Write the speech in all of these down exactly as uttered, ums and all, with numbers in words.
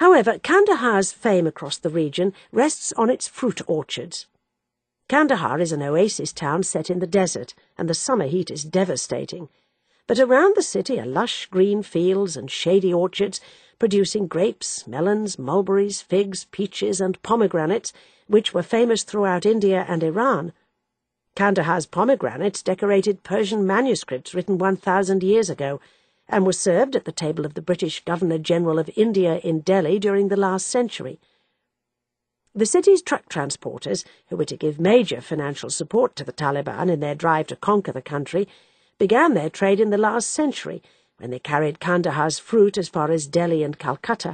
However, Kandahar's fame across the region rests on its fruit orchards. Kandahar is an oasis town set in the desert, and the summer heat is devastating. But around the city are lush green fields and shady orchards, producing grapes, melons, mulberries, figs, peaches, and pomegranates, which were famous throughout India and Iran. Kandahar's pomegranates decorated Persian manuscripts written one thousand years ago, and were served at the table of the British Governor-General of India in Delhi during the last century. The city's truck transporters, who were to give major financial support to the Taliban in their drive to conquer the country, began their trade in the last century, when they carried Kandahar's fruit as far as Delhi and Calcutta.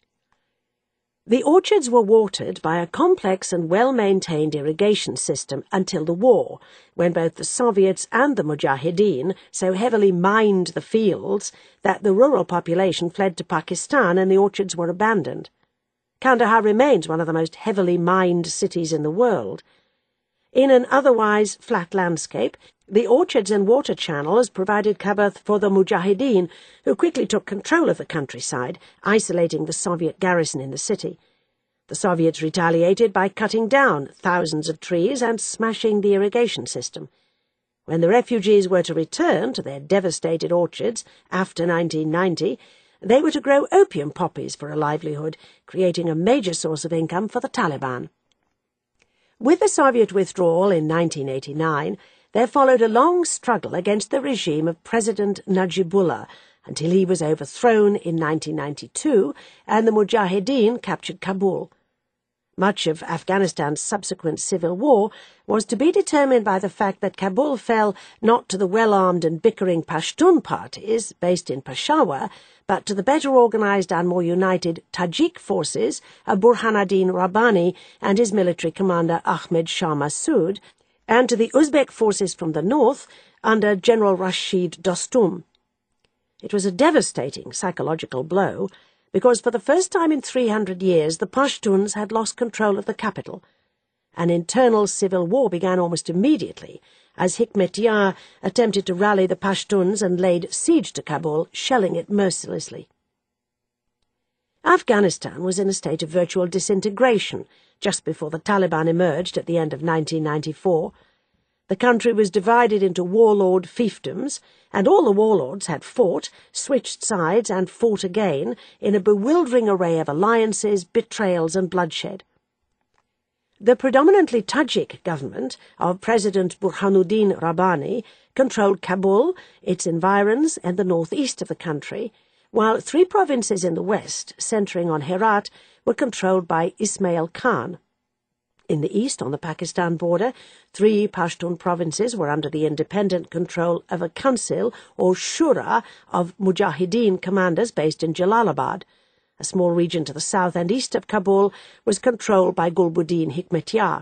The orchards were watered by a complex and well-maintained irrigation system until the war, when both the Soviets and the Mujahideen so heavily mined the fields that the rural population fled to Pakistan and the orchards were abandoned. Kandahar remains one of the most heavily mined cities in the world. In an otherwise flat landscape, the orchards and water channels provided cover for the Mujahideen, who quickly took control of the countryside, isolating the Soviet garrison in the city. The Soviets retaliated by cutting down thousands of trees and smashing the irrigation system. When the refugees were to return to their devastated orchards after nineteen ninety, they were to grow opium poppies for a livelihood, creating a major source of income for the Taliban. With the Soviet withdrawal in nineteen eighty-nine, there followed a long struggle against the regime of President Najibullah, until he was overthrown in nineteen ninety-two and the Mujahideen captured Kabul. Much of Afghanistan's subsequent civil war was to be determined by the fact that Kabul fell not to the well-armed and bickering Pashtun parties based in Peshawar, but to the better-organized and more united Tajik forces of Burhanuddin Rabbani and his military commander Ahmed Shah Massoud, and to the Uzbek forces from the north under General Rashid Dostum. It was a devastating psychological blow, because for the first time in three hundred years the Pashtuns had lost control of the capital. An internal civil war began almost immediately, as Hikmatyar attempted to rally the Pashtuns and laid siege to Kabul, shelling it mercilessly. Afghanistan was in a state of virtual disintegration just before the Taliban emerged at the end of nineteen ninety-four. The country was divided into warlord fiefdoms, and all the warlords had fought, switched sides, and fought again in a bewildering array of alliances, betrayals, and bloodshed. The predominantly Tajik government of President Burhanuddin Rabbani controlled Kabul, its environs, and the northeast of the country, while three provinces in the west, centering on Herat, were controlled by Ismail Khan. In the east, on the Pakistan border, three Pashtun provinces were under the independent control of a council, or shura, of Mujahideen commanders based in Jalalabad. A small region to the south and east of Kabul was controlled by Gulbuddin Hikmatyar.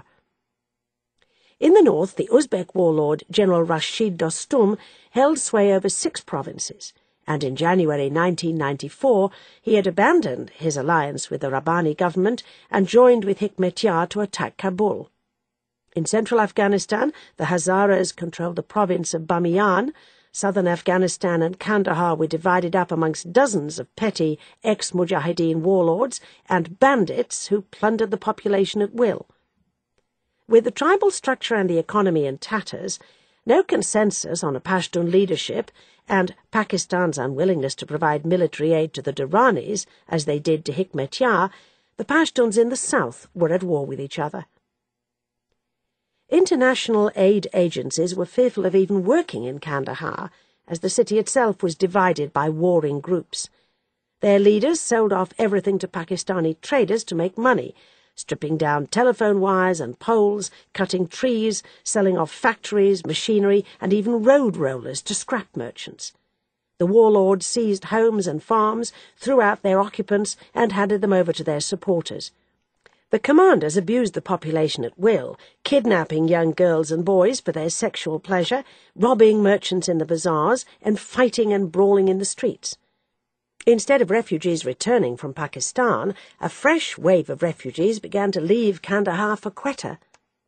In the north, the Uzbek warlord General Rashid Dostum held sway over six provinces, and in January nineteen ninety-four he had abandoned his alliance with the Rabbani government and joined with Hikmatyar to attack Kabul. In central Afghanistan, the Hazaras controlled the province of Bamiyan. Southern Afghanistan and Kandahar were divided up amongst dozens of petty ex-Mujahideen warlords and bandits who plundered the population at will. With the tribal structure and the economy in tatters, no consensus on a Pashtun leadership, and Pakistan's unwillingness to provide military aid to the Duranis, as they did to Hikmatyar, the Pashtuns in the south were at war with each other. International aid agencies were fearful of even working in Kandahar, as the city itself was divided by warring groups. Their leaders sold off everything to Pakistani traders to make money, stripping down telephone wires and poles, cutting trees, selling off factories, machinery, and even road rollers to scrap merchants. The warlords seized homes and farms, threw out their occupants, and handed them over to their supporters. The commanders abused the population at will, kidnapping young girls and boys for their sexual pleasure, robbing merchants in the bazaars, and fighting and brawling in the streets. Instead of refugees returning from Pakistan, a fresh wave of refugees began to leave Kandahar for Quetta.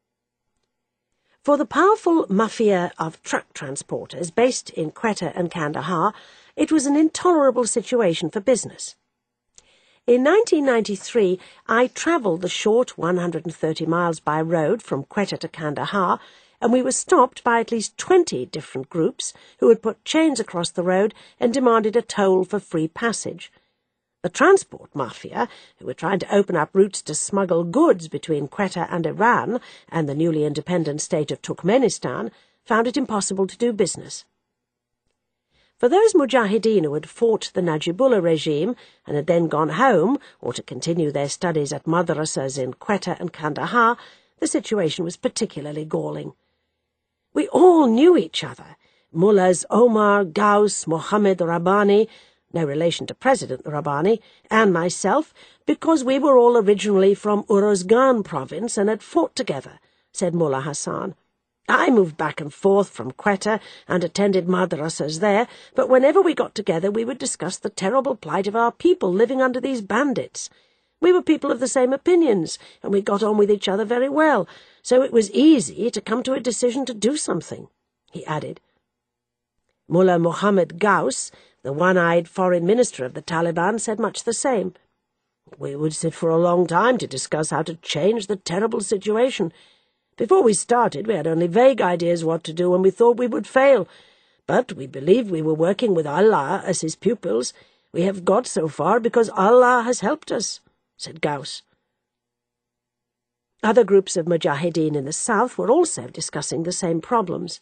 For the powerful mafia of truck transporters based in Quetta and Kandahar, it was an intolerable situation for business. In nineteen ninety-three, I travelled the short one hundred thirty miles by road from Quetta to Kandahar, and we were stopped by at least twenty different groups who had put chains across the road and demanded a toll for free passage. The transport mafia, who were trying to open up routes to smuggle goods between Quetta and Iran and the newly independent state of Turkmenistan, found it impossible to do business. For those mujahideen who had fought the Najibullah regime and had then gone home, or to continue their studies at madrasas in Quetta and Kandahar, the situation was particularly galling. We all knew each other, Mullahs Omar, Ghaus, Mohammed Rabbani, no relation to President Rabbani, and myself, because we were all originally from Uruzgan province and had fought together, said Mullah Hassan. I moved back and forth from Quetta and attended madrasas there, but whenever we got together we would discuss the terrible plight of our people living under these bandits. We were people of the same opinions, and we got on with each other very well, so it was easy to come to a decision to do something, he added. Mullah Mohammed Ghaus, the one-eyed foreign minister of the Taliban, said much the same. We would sit for a long time to discuss how to change the terrible situation. Before we started, we had only vague ideas what to do, and we thought we would fail. But we believed we were working with Allah as his pupils. We have got so far because Allah has helped us, said Ghaus. Other groups of mujahideen in the south were also discussing the same problems.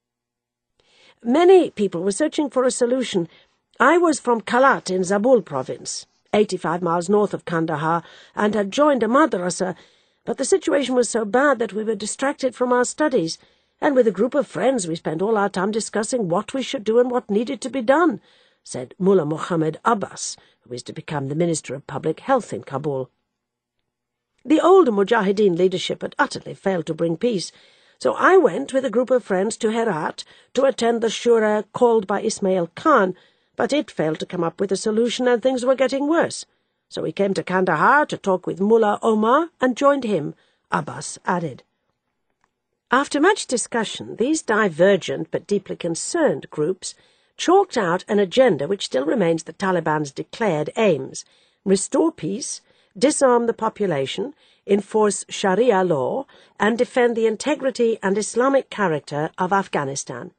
Many people were searching for a solution. I was from Kalat in Zabul province, eighty-five miles north of Kandahar, and had joined a madrasa, but the situation was so bad that we were distracted from our studies, and with a group of friends we spent all our time discussing what we should do and what needed to be done, said Mullah Muhammad Abbas, who is to become the Minister of Public Health in Kabul. The older Mujahideen leadership had utterly failed to bring peace, so I went with a group of friends to Herat to attend the shura called by Ismail Khan, but it failed to come up with a solution and things were getting worse. So we came to Kandahar to talk with Mullah Omar and joined him, Abbas added. After much discussion, these divergent but deeply concerned groups chalked out an agenda which still remains the Taliban's declared aims: restore peace, disarm the population, enforce Sharia law, and defend the integrity and Islamic character of Afghanistan.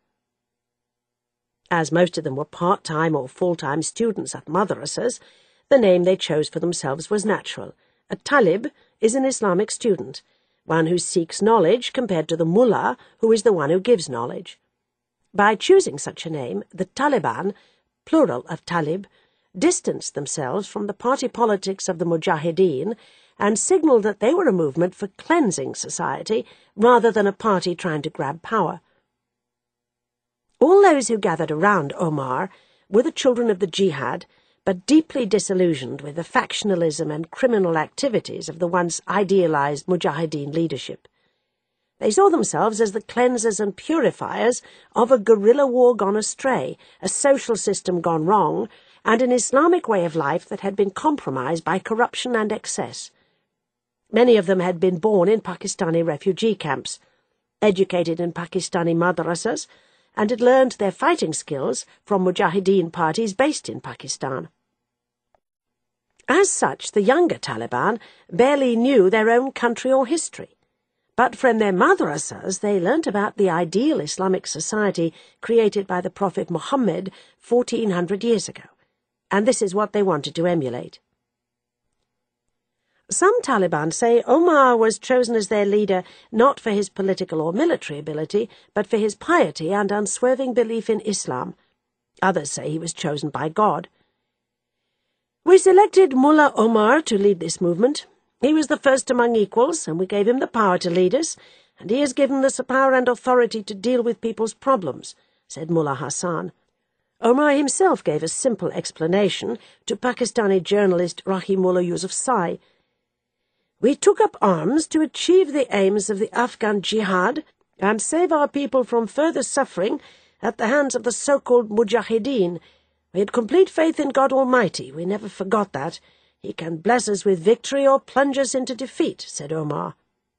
As most of them were part-time or full-time students at madrasas, the name they chose for themselves was natural. A talib is an Islamic student, one who seeks knowledge compared to the mullah, who is the one who gives knowledge. By choosing such a name, the Taliban, plural of talib, distanced themselves from the party politics of the mujahideen and signalled that they were a movement for cleansing society rather than a party trying to grab power. All those who gathered around Omar were the children of the jihad, but deeply disillusioned with the factionalism and criminal activities of the once idealized mujahideen leadership. They saw themselves as the cleansers and purifiers of a guerrilla war gone astray, a social system gone wrong, and an Islamic way of life that had been compromised by corruption and excess. Many of them had been born in Pakistani refugee camps, educated in Pakistani madrasas, and had learned their fighting skills from mujahideen parties based in Pakistan. As such, the younger Taliban barely knew their own country or history, but from their madrasas they learnt about the ideal Islamic society created by the Prophet Muhammad fourteen hundred years ago, and this is what they wanted to emulate. Some Taliban say Omar was chosen as their leader not for his political or military ability, but for his piety and unswerving belief in Islam. Others say he was chosen by God. We selected Mullah Omar to lead this movement. He was the first among equals, and we gave him the power to lead us, and he has given us the power and authority to deal with people's problems, said Mullah Hassan. Omar himself gave a simple explanation to Pakistani journalist Rahimullah Yousafzai. We took up arms to achieve the aims of the Afghan jihad and save our people from further suffering at the hands of the so-called mujahideen. We had complete faith in God Almighty. We never forgot that. He can bless us with victory or plunge us into defeat, said Omar.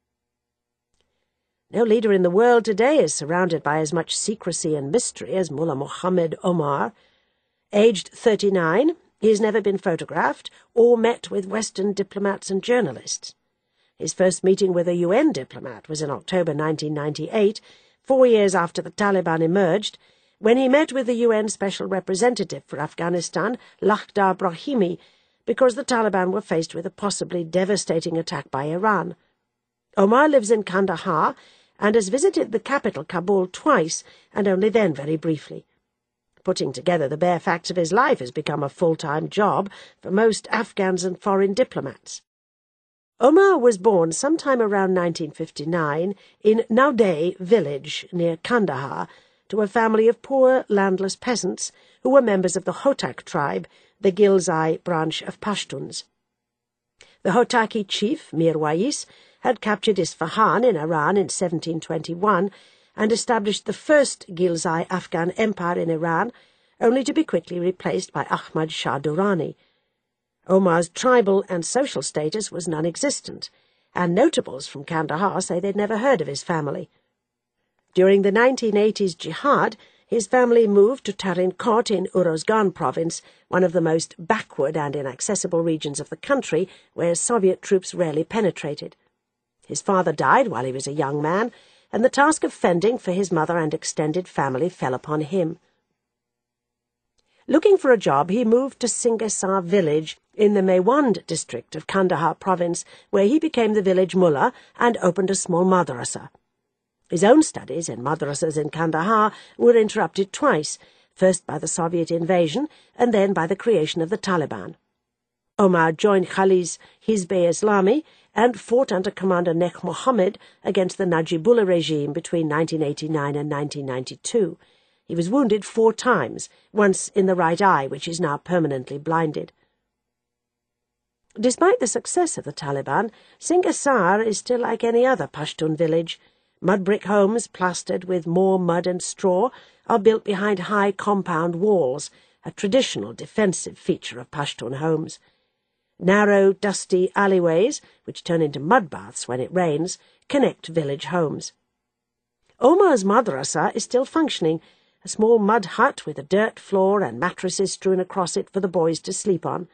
No leader in the world today is surrounded by as much secrecy and mystery as Mullah Muhammad Omar. Aged thirty-nine, He has never been photographed or met with Western diplomats and journalists. His first meeting with a U N diplomat was in October nineteen ninety-eight, four years after the Taliban emerged, when he met with the U N Special Representative for Afghanistan, Lakhdar Brahimi, because the Taliban were faced with a possibly devastating attack by Iran. Omar lives in Kandahar and has visited the capital, Kabul, twice, and only then very briefly. Putting together the bare facts of his life has become a full-time job for most Afghans and foreign diplomats. Omar was born sometime around nineteen fifty-nine in Naudeh village near Kandahar to a family of poor, landless peasants who were members of the Hotak tribe, the Ghilzai branch of Pashtuns. The Hotaki chief, Mir Wais, had captured Isfahan in Iran in seventeen twenty-one and established the first Ghilzai Afghan empire in Iran, only to be quickly replaced by Ahmad Shah Durrani. Omar's tribal and social status was non-existent, and notables from Kandahar say they'd never heard of his family. During the nineteen eighties jihad, his family moved to Tarin Kot in Uruzgan province, one of the most backward and inaccessible regions of the country, where Soviet troops rarely penetrated. His father died while he was a young man, and the task of fending for his mother and extended family fell upon him. Looking for a job, he moved to Singasar village in the Mewand district of Kandahar province, where he became the village mullah and opened a small madrasa. His own studies in madrasas in Kandahar were interrupted twice, first by the Soviet invasion and then by the creation of the Taliban. Omar joined Khalid's Hizb-e-Islami and fought under Commander Nekh Mohammed against the Najibullah regime between nineteen eighty-nine and nineteen ninety-two. He was wounded four times, once in the right eye, which is now permanently blinded. Despite the success of the Taliban, Singasar is still like any other Pashtun village. Mud brick homes, plastered with more mud and straw, are built behind high compound walls, a traditional defensive feature of Pashtun homes. Narrow, dusty alleyways, which turn into mud baths when it rains, connect village homes. Omar's madrasa is still functioning, a small mud hut with a dirt floor and mattresses strewn across it for the boys to sleep on.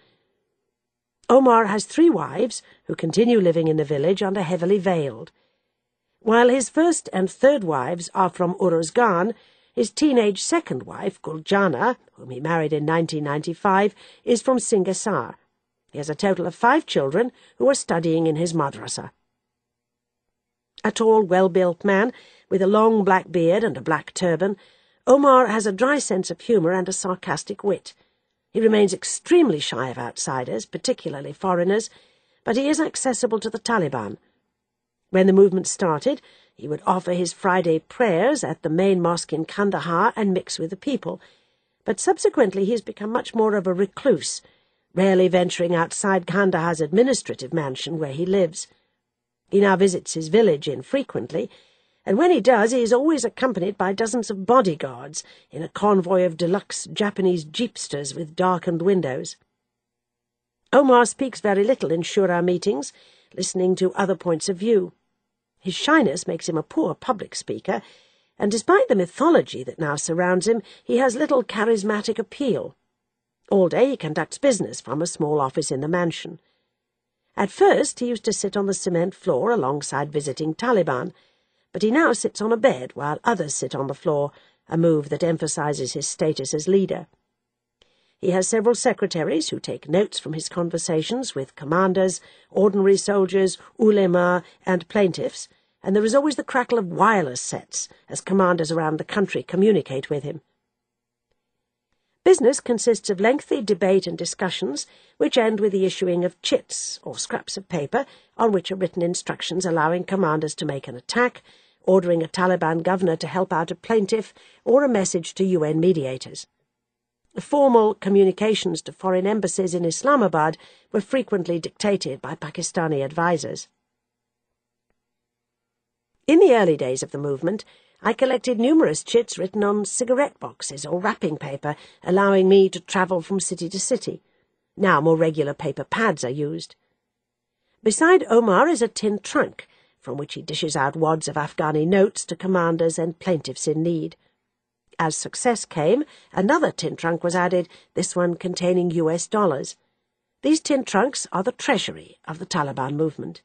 Omar has three wives, who continue living in the village and are heavily veiled. While his first and third wives are from Uruzgan, his teenage second wife, Guljana, whom he married in nineteen ninety-five, is from Singasar. He has a total of five children who are studying in his madrasa. A tall, well-built man, with a long black beard and a black turban, Omar has a dry sense of humour and a sarcastic wit. He remains extremely shy of outsiders, particularly foreigners, but he is accessible to the Taliban. When the movement started, he would offer his Friday prayers at the main mosque in Kandahar and mix with the people, but subsequently he has become much more of a recluse, rarely venturing outside Kandahar's administrative mansion where he lives. He now visits his village infrequently, and when he does, he is always accompanied by dozens of bodyguards in a convoy of deluxe Japanese jeepsters with darkened windows. Omar speaks very little in shura meetings, listening to other points of view. His shyness makes him a poor public speaker, and despite the mythology that now surrounds him, he has little charismatic appeal. All day he conducts business from a small office in the mansion. At first he used to sit on the cement floor alongside visiting Taliban, but he now sits on a bed while others sit on the floor, a move that emphasizes his status as leader. He has several secretaries who take notes from his conversations with commanders, ordinary soldiers, ulema, and plaintiffs, and there is always the crackle of wireless sets as commanders around the country communicate with him. Business consists of lengthy debate and discussions, which end with the issuing of chits, or scraps of paper, on which are written instructions allowing commanders to make an attack, ordering a Taliban governor to help out a plaintiff, or a message to U N mediators. Formal communications to foreign embassies in Islamabad were frequently dictated by Pakistani advisers. In the early days of the movement, I collected numerous chits written on cigarette boxes or wrapping paper, allowing me to travel from city to city. Now more regular paper pads are used. Beside Omar is a tin trunk, from which he dishes out wads of Afghani notes to commanders and plaintiffs in need. As success came, another tin trunk was added, this one containing U S dollars. These tin trunks are the treasury of the Taliban movement.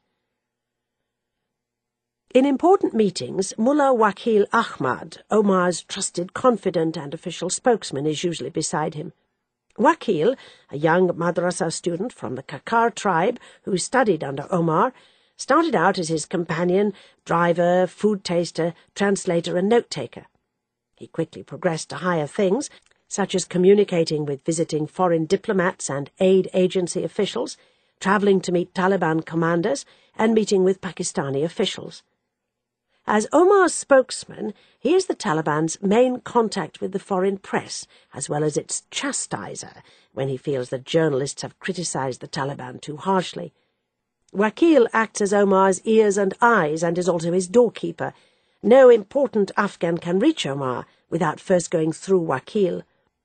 In important meetings, Mullah Wakil Ahmad, Omar's trusted confidant and official spokesman, is usually beside him. Wakil, a young madrasa student from the Kakar tribe who studied under Omar, started out as his companion, driver, food taster, translator and note-taker. He quickly progressed to higher things, such as communicating with visiting foreign diplomats and aid agency officials, travelling to meet Taliban commanders, and meeting with Pakistani officials. As Omar's spokesman, he is the Taliban's main contact with the foreign press, as well as its chastiser, when he feels that journalists have criticised the Taliban too harshly. Wakil acts as Omar's ears and eyes and is also his doorkeeper. No important Afghan can reach Omar without first going through Wakil.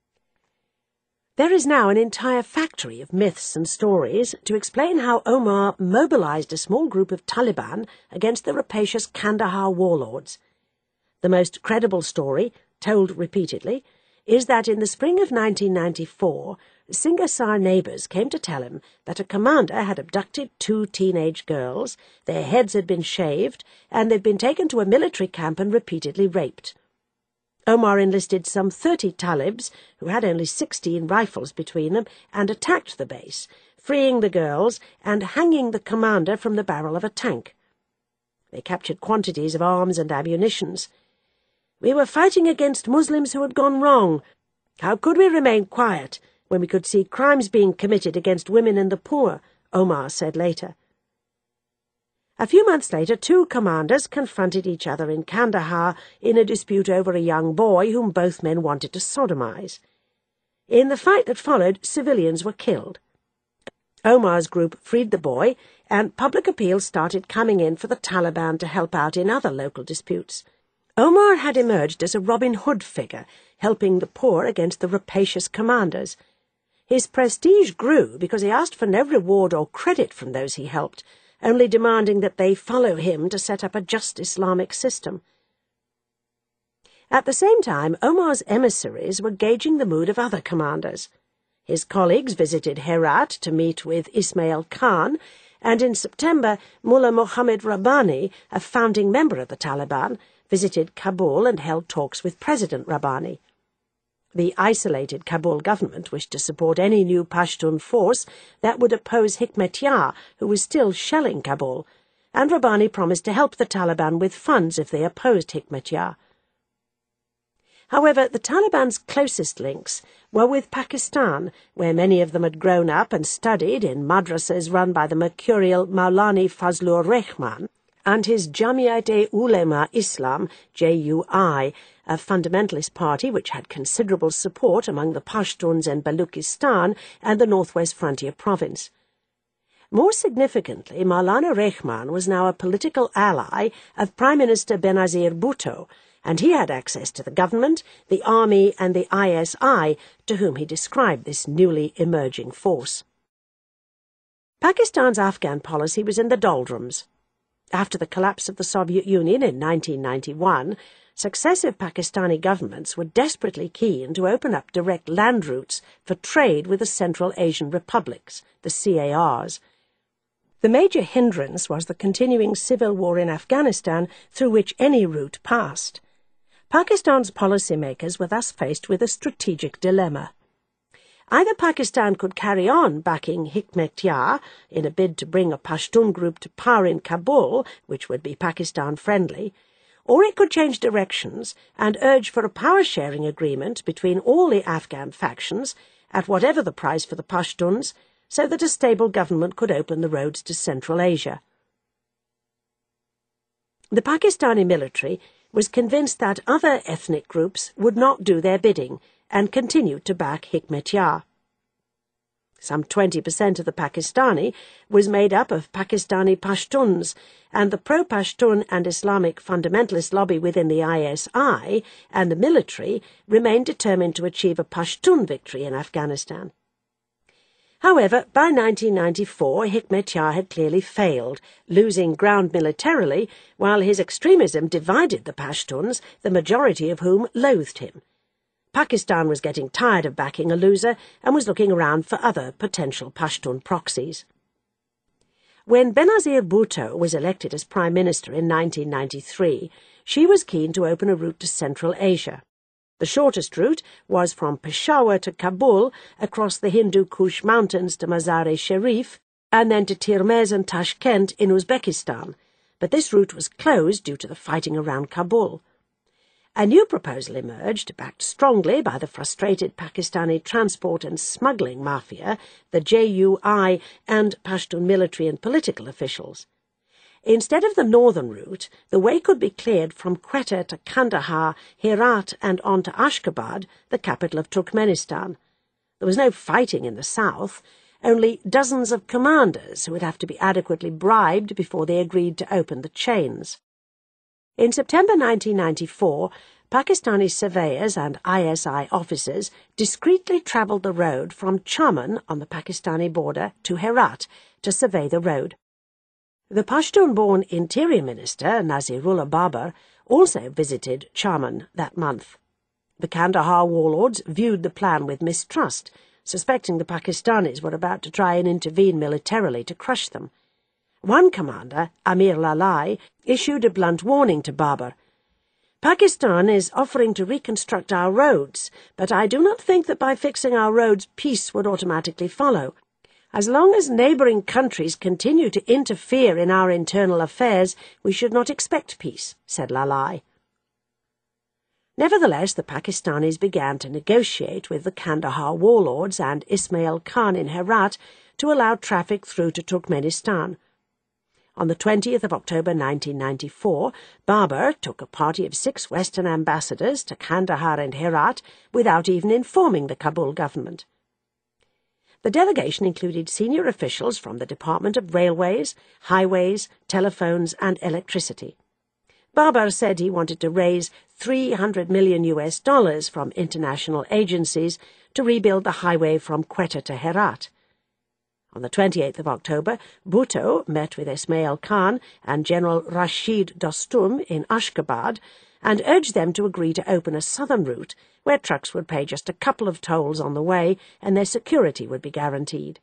There is now an entire factory of myths and stories to explain how Omar mobilized a small group of Taliban against the rapacious Kandahar warlords. The most credible story, told repeatedly, is that in the spring of nineteen ninety-four, Singasar neighbours came to tell him that a commander had abducted two teenage girls, their heads had been shaved, and they'd been taken to a military camp and repeatedly raped. Omar enlisted some thirty Talibs, who had only sixteen rifles between them, and attacked the base, freeing the girls and hanging the commander from the barrel of a tank. They captured quantities of arms and ammunitions. "We were fighting against Muslims who had gone wrong. How could we remain quiet when we could see crimes being committed against women and the poor?" Omar said later. A few months later, two commanders confronted each other in Kandahar in a dispute over a young boy whom both men wanted to sodomize. In the fight that followed, civilians were killed. Omar's group freed the boy, and public appeals started coming in for the Taliban to help out in other local disputes. Omar had emerged as a Robin Hood figure, helping the poor against the rapacious commanders. His prestige grew because he asked for no reward or credit from those he helped, only demanding that they follow him to set up a just Islamic system. At the same time, Omar's emissaries were gauging the mood of other commanders. His colleagues visited Herat to meet with Ismail Khan, and in September, Mullah Mohammed Rabbani, a founding member of the Taliban, visited Kabul and held talks with President Rabbani. The isolated Kabul government wished to support any new Pashtun force that would oppose Hikmatyar, who was still shelling Kabul, and Rabbani promised to help the Taliban with funds if they opposed Hikmatyar. However, the Taliban's closest links were with Pakistan, where many of them had grown up and studied in madrasas run by the mercurial Maulana Fazlur Rahman and his Jamiat-e-Ulema-Islam, J U I, a fundamentalist party which had considerable support among the Pashtuns in Baluchistan and the northwest frontier province. More significantly, Maulana Rahman was now a political ally of Prime Minister Benazir Bhutto, and he had access to the government, the army and the I S I, to whom he described this newly emerging force. Pakistan's Afghan policy was in the doldrums. After the collapse of the Soviet Union in nineteen ninety-one, successive Pakistani governments were desperately keen to open up direct land routes for trade with the Central Asian republics, the C A Rs. The major hindrance was the continuing civil war in Afghanistan, through which any route passed. Pakistan's policymakers were thus faced with a strategic dilemma. Either Pakistan could carry on backing Hikmatyar in a bid to bring a Pashtun group to power in Kabul, which would be Pakistan-friendly, or it could change directions and urge for a power-sharing agreement between all the Afghan factions, at whatever the price for the Pashtuns, so that a stable government could open the roads to Central Asia. The Pakistani military was convinced that other ethnic groups would not do their bidding and continued to back Hikmatyar. Some twenty percent of the Pakistani was made up of Pakistani Pashtuns, and the pro-Pashtun and Islamic fundamentalist lobby within the I S I and the military remained determined to achieve a Pashtun victory in Afghanistan. However, by nineteen ninety-four, Hikmatyar had clearly failed, losing ground militarily, while his extremism divided the Pashtuns, the majority of whom loathed him. Pakistan was getting tired of backing a loser and was looking around for other potential Pashtun proxies. When Benazir Bhutto was elected as Prime Minister in nineteen ninety-three, she was keen to open a route to Central Asia. The shortest route was from Peshawar to Kabul, across the Hindu Kush Mountains to Mazar-e-Sharif, and then to Tirmez and Tashkent in Uzbekistan, but this route was closed due to the fighting around Kabul. A new proposal emerged, backed strongly by the frustrated Pakistani transport and smuggling mafia, the J U I, and Pashtun military and political officials. Instead of the northern route, the way could be cleared from Quetta to Kandahar, Herat, and on to Ashgabat, the capital of Turkmenistan. There was no fighting in the south, only dozens of commanders who would have to be adequately bribed before they agreed to open the chains. In September nineteen ninety-four, Pakistani surveyors and I S I officers discreetly travelled the road from Chaman on the Pakistani border to Herat to survey the road. The Pashtun-born Interior Minister, Nazirullah Babar, also visited Chaman that month. The Kandahar warlords viewed the plan with mistrust, suspecting the Pakistanis were about to try and intervene militarily to crush them. One commander, Amir Lalai, issued a blunt warning to Babar. "Pakistan is offering to reconstruct our roads, but I do not think that by fixing our roads peace would automatically follow. As long as neighbouring countries continue to interfere in our internal affairs, we should not expect peace," said Lalai. Nevertheless, the Pakistanis began to negotiate with the Kandahar warlords and Ismail Khan in Herat to allow traffic through to Turkmenistan. On the twentieth of October nineteen ninety-four, Babar took a party of six Western ambassadors to Kandahar and Herat without even informing the Kabul government. The delegation included senior officials from the Department of Railways, Highways, Telephones and Electricity. Babar said he wanted to raise three hundred million U S dollars from international agencies to rebuild the highway from Quetta to Herat. On the twenty-eighth of October, Bhutto met with Ismail Khan and General Rashid Dostum in Ashgabat and urged them to agree to open a southern route where trucks would pay just a couple of tolls on the way and their security would be guaranteed.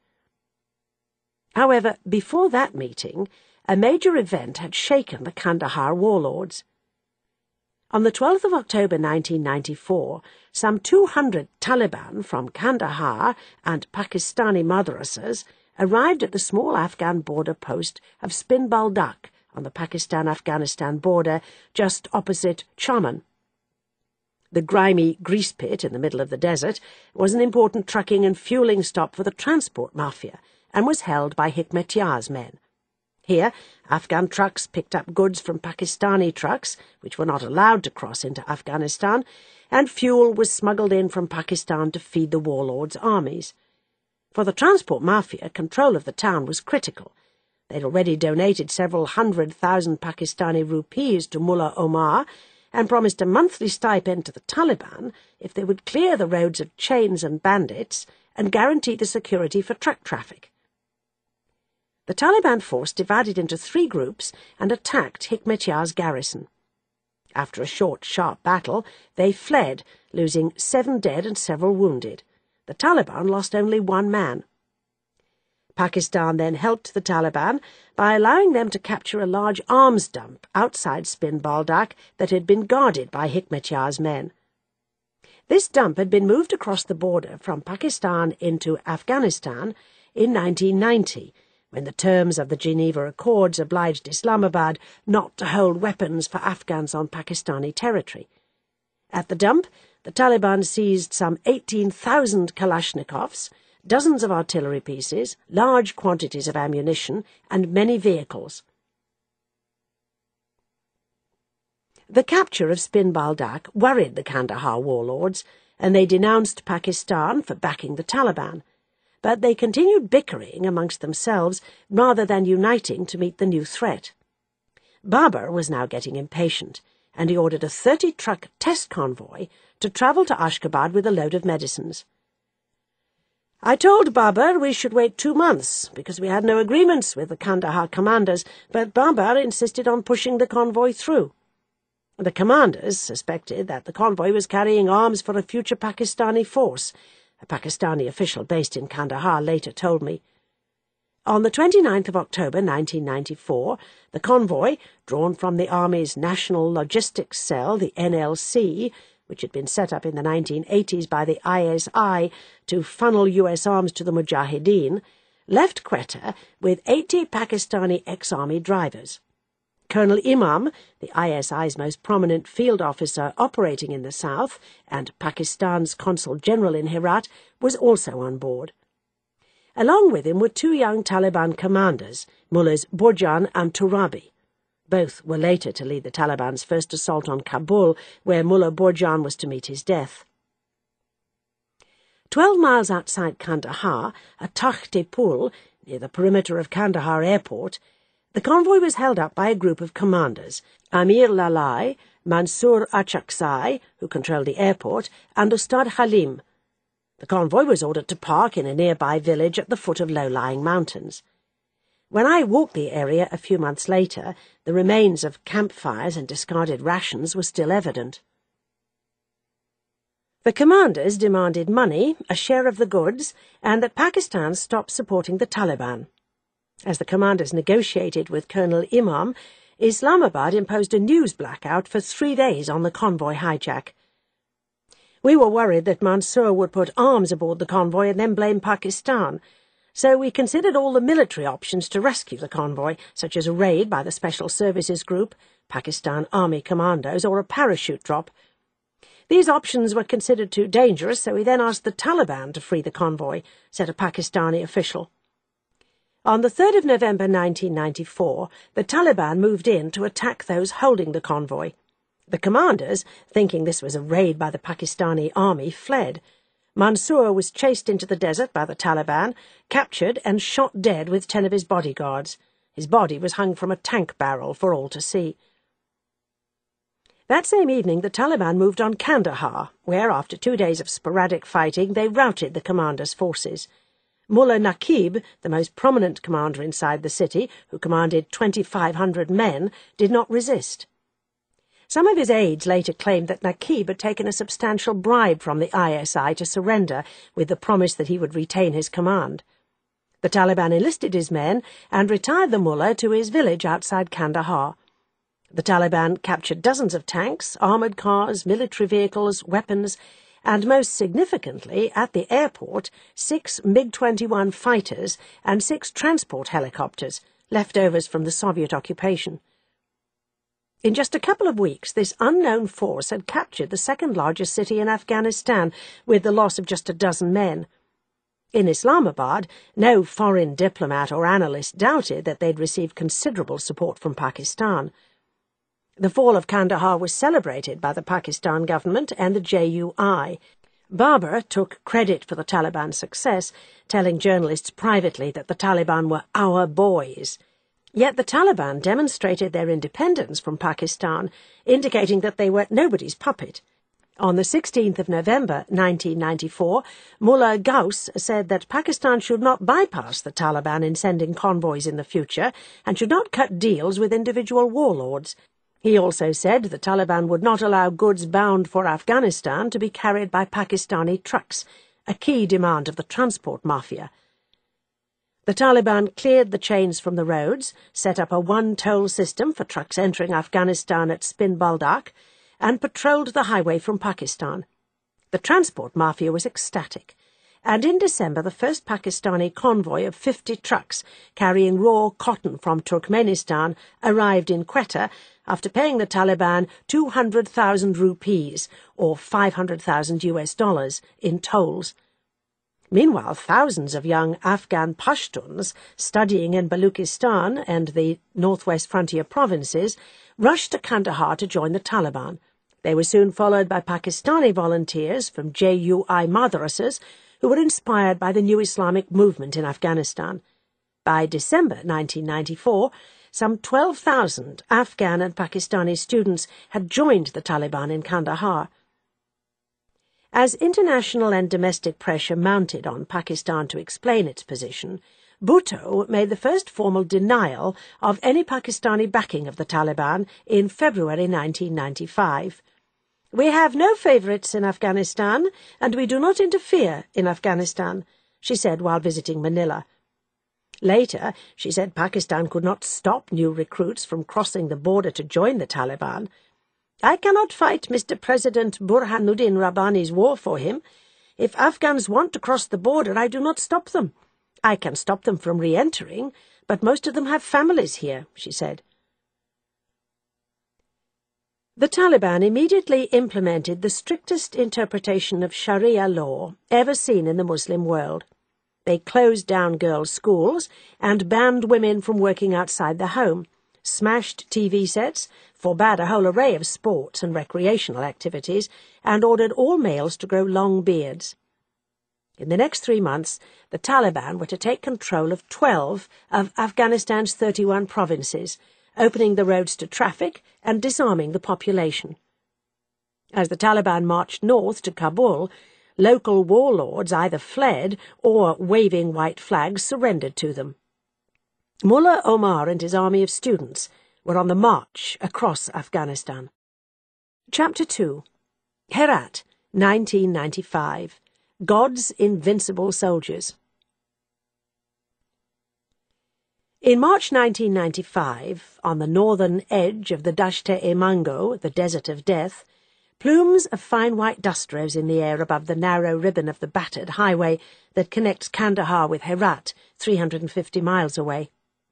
However, before that meeting, a major event had shaken the Kandahar warlords. On the twelfth of October nineteen ninety-four, some two hundred Taliban from Kandahar and Pakistani madrasas arrived at the small Afghan border post of Spin Baldak on the Pakistan-Afghanistan border just opposite Chaman. The grimy grease pit in the middle of the desert was an important trucking and fueling stop for the transport mafia and was held by Hikmatyar's men. Here, Afghan trucks picked up goods from Pakistani trucks, which were not allowed to cross into Afghanistan, and fuel was smuggled in from Pakistan to feed the warlords' armies. For the transport mafia, control of the town was critical. They'd already donated several hundred thousand Pakistani rupees to Mullah Omar and promised a monthly stipend to the Taliban if they would clear the roads of chains and bandits and guarantee the security for truck traffic. The Taliban force divided into three groups and attacked Hikmatyar's garrison. After a short, sharp battle, they fled, losing seven dead and several wounded. The Taliban lost only one man. Pakistan then helped the Taliban by allowing them to capture a large arms dump outside Spin Baldak that had been guarded by Hikmatyar's men. This dump had been moved across the border from Pakistan into Afghanistan in nineteen ninety, when the terms of the Geneva Accords obliged Islamabad not to hold weapons for Afghans on Pakistani territory. At the dump, the Taliban seized some eighteen thousand Kalashnikovs, dozens of artillery pieces, large quantities of ammunition, and many vehicles. The capture of Spin Baldak worried the Kandahar warlords, and they denounced Pakistan for backing the Taliban. But they continued bickering amongst themselves rather than uniting to meet the new threat. Babar was now getting impatient, and he ordered a thirty-truck test convoy to travel to Ashgabat with a load of medicines. "I told Babar we should wait two months, because we had no agreements with the Kandahar commanders, but Babar insisted on pushing the convoy through. The commanders suspected that the convoy was carrying arms for a future Pakistani force, a Pakistani official based in Kandahar later told me. On the twenty-ninth of October nineteen ninety-four, the convoy, drawn from the Army's National Logistics Cell, the N L C, which had been set up in the nineteen eighties by the I S I to funnel U S arms to the Mujahideen, left Quetta with eighty Pakistani ex-army drivers. Colonel Imam, the I S I's most prominent field officer operating in the south, and Pakistan's Consul General in Herat, was also on board. Along with him were two young Taliban commanders, Mullahs Burjan and Turabi. Both were later to lead the Taliban's first assault on Kabul, where Mullah Burjan was to meet his death. Twelve miles outside Kandahar, at Takhtipul, near the perimeter of Kandahar Airport, the convoy was held up by a group of commanders, Amir Lalai, Mansour Achakzai, who controlled the airport, and Ustad Halim. The convoy was ordered to park in a nearby village at the foot of low-lying mountains. When I walked the area a few months later, the remains of campfires and discarded rations were still evident. The commanders demanded money, a share of the goods, and that Pakistan stop supporting the Taliban. As the commanders negotiated with Colonel Imam, Islamabad imposed a news blackout for three days on the convoy hijack. We were worried that Mansour would put arms aboard the convoy and then blame Pakistan, so we considered all the military options to rescue the convoy, such as a raid by the Special Services Group, Pakistan Army Commandos, or a parachute drop. These options were considered too dangerous, so we then asked the Taliban to free the convoy, said a Pakistani official. On the third of November nineteen ninety-four, the Taliban moved in to attack those holding the convoy. The commanders, thinking this was a raid by the Pakistani army, fled. Mansour was chased into the desert by the Taliban, captured and shot dead with ten of his bodyguards. His body was hung from a tank barrel for all to see. That same evening, the Taliban moved on Kandahar, where, after two days of sporadic fighting, they routed the commanders' forces. Mullah Naqib, the most prominent commander inside the city, who commanded twenty-five hundred men, did not resist. Some of his aides later claimed that Naqib had taken a substantial bribe from the I S I to surrender, with the promise that he would retain his command. The Taliban enlisted his men and retired the mullah to his village outside Kandahar. The Taliban captured dozens of tanks, armoured cars, military vehicles, weapons, and most significantly, at the airport, six MiG twenty-one fighters and six transport helicopters, leftovers from the Soviet occupation. In just a couple of weeks, this unknown force had captured the second-largest city in Afghanistan, with the loss of just a dozen men. In Islamabad, no foreign diplomat or analyst doubted that they'd received considerable support from Pakistan. The fall of Kandahar was celebrated by the Pakistan government and the J U I. Barber took credit for the Taliban's success, telling journalists privately that the Taliban were our boys. Yet the Taliban demonstrated their independence from Pakistan, indicating that they were nobody's puppet. On the sixteenth of November nineteen ninety-four, Mullah Ghaus said that Pakistan should not bypass the Taliban in sending convoys in the future and should not cut deals with individual warlords. He also said the Taliban would not allow goods bound for Afghanistan to be carried by Pakistani trucks, a key demand of the transport mafia. The Taliban cleared the chains from the roads, set up a one-toll system for trucks entering Afghanistan at Spin Baldak, and patrolled the highway from Pakistan. The transport mafia was ecstatic, and in December the first Pakistani convoy of fifty trucks carrying raw cotton from Turkmenistan arrived in Quetta after paying the Taliban two hundred thousand rupees, or five hundred thousand U S dollars, in tolls. Meanwhile, thousands of young Afghan Pashtuns studying in Baluchistan and the northwest frontier provinces rushed to Kandahar to join the Taliban. They were soon followed by Pakistani volunteers from J U I madrasas who were inspired by the new Islamic movement in Afghanistan. By December nineteen ninety-four, some twelve thousand Afghan and Pakistani students had joined the Taliban in Kandahar. As international and domestic pressure mounted on Pakistan to explain its position, Bhutto made the first formal denial of any Pakistani backing of the Taliban in February nineteen ninety-five. "We have no favourites in Afghanistan, and we do not interfere in Afghanistan," she said while visiting Manila. Later, she said Pakistan could not stop new recruits from crossing the border to join the Taliban. "I cannot fight Mister President Burhanuddin Rabbani's war for him. If Afghans want to cross the border, I do not stop them. I can stop them from re-entering, but most of them have families here," she said. The Taliban immediately implemented the strictest interpretation of Sharia law ever seen in the Muslim world. They closed down girls' schools and banned women from working outside the home, smashed T V sets, forbade a whole array of sports and recreational activities, and ordered all males to grow long beards. In the next three months, the Taliban were to take control of twelve of Afghanistan's thirty-one provinces, opening the roads to traffic and disarming the population. As the Taliban marched north to Kabul, local warlords either fled or, waving white flags, surrendered to them. Mullah Omar and his army of students were on the march across Afghanistan. Chapter two. Herat, nineteen ninety-five. God's Invincible Soldiers. In March nineteen ninety-five, on the northern edge of the Dasht-e-Mango, the Desert of Death, plumes of fine white dust rose in the air above the narrow ribbon of the battered highway that connects Kandahar with Herat, three hundred fifty miles away.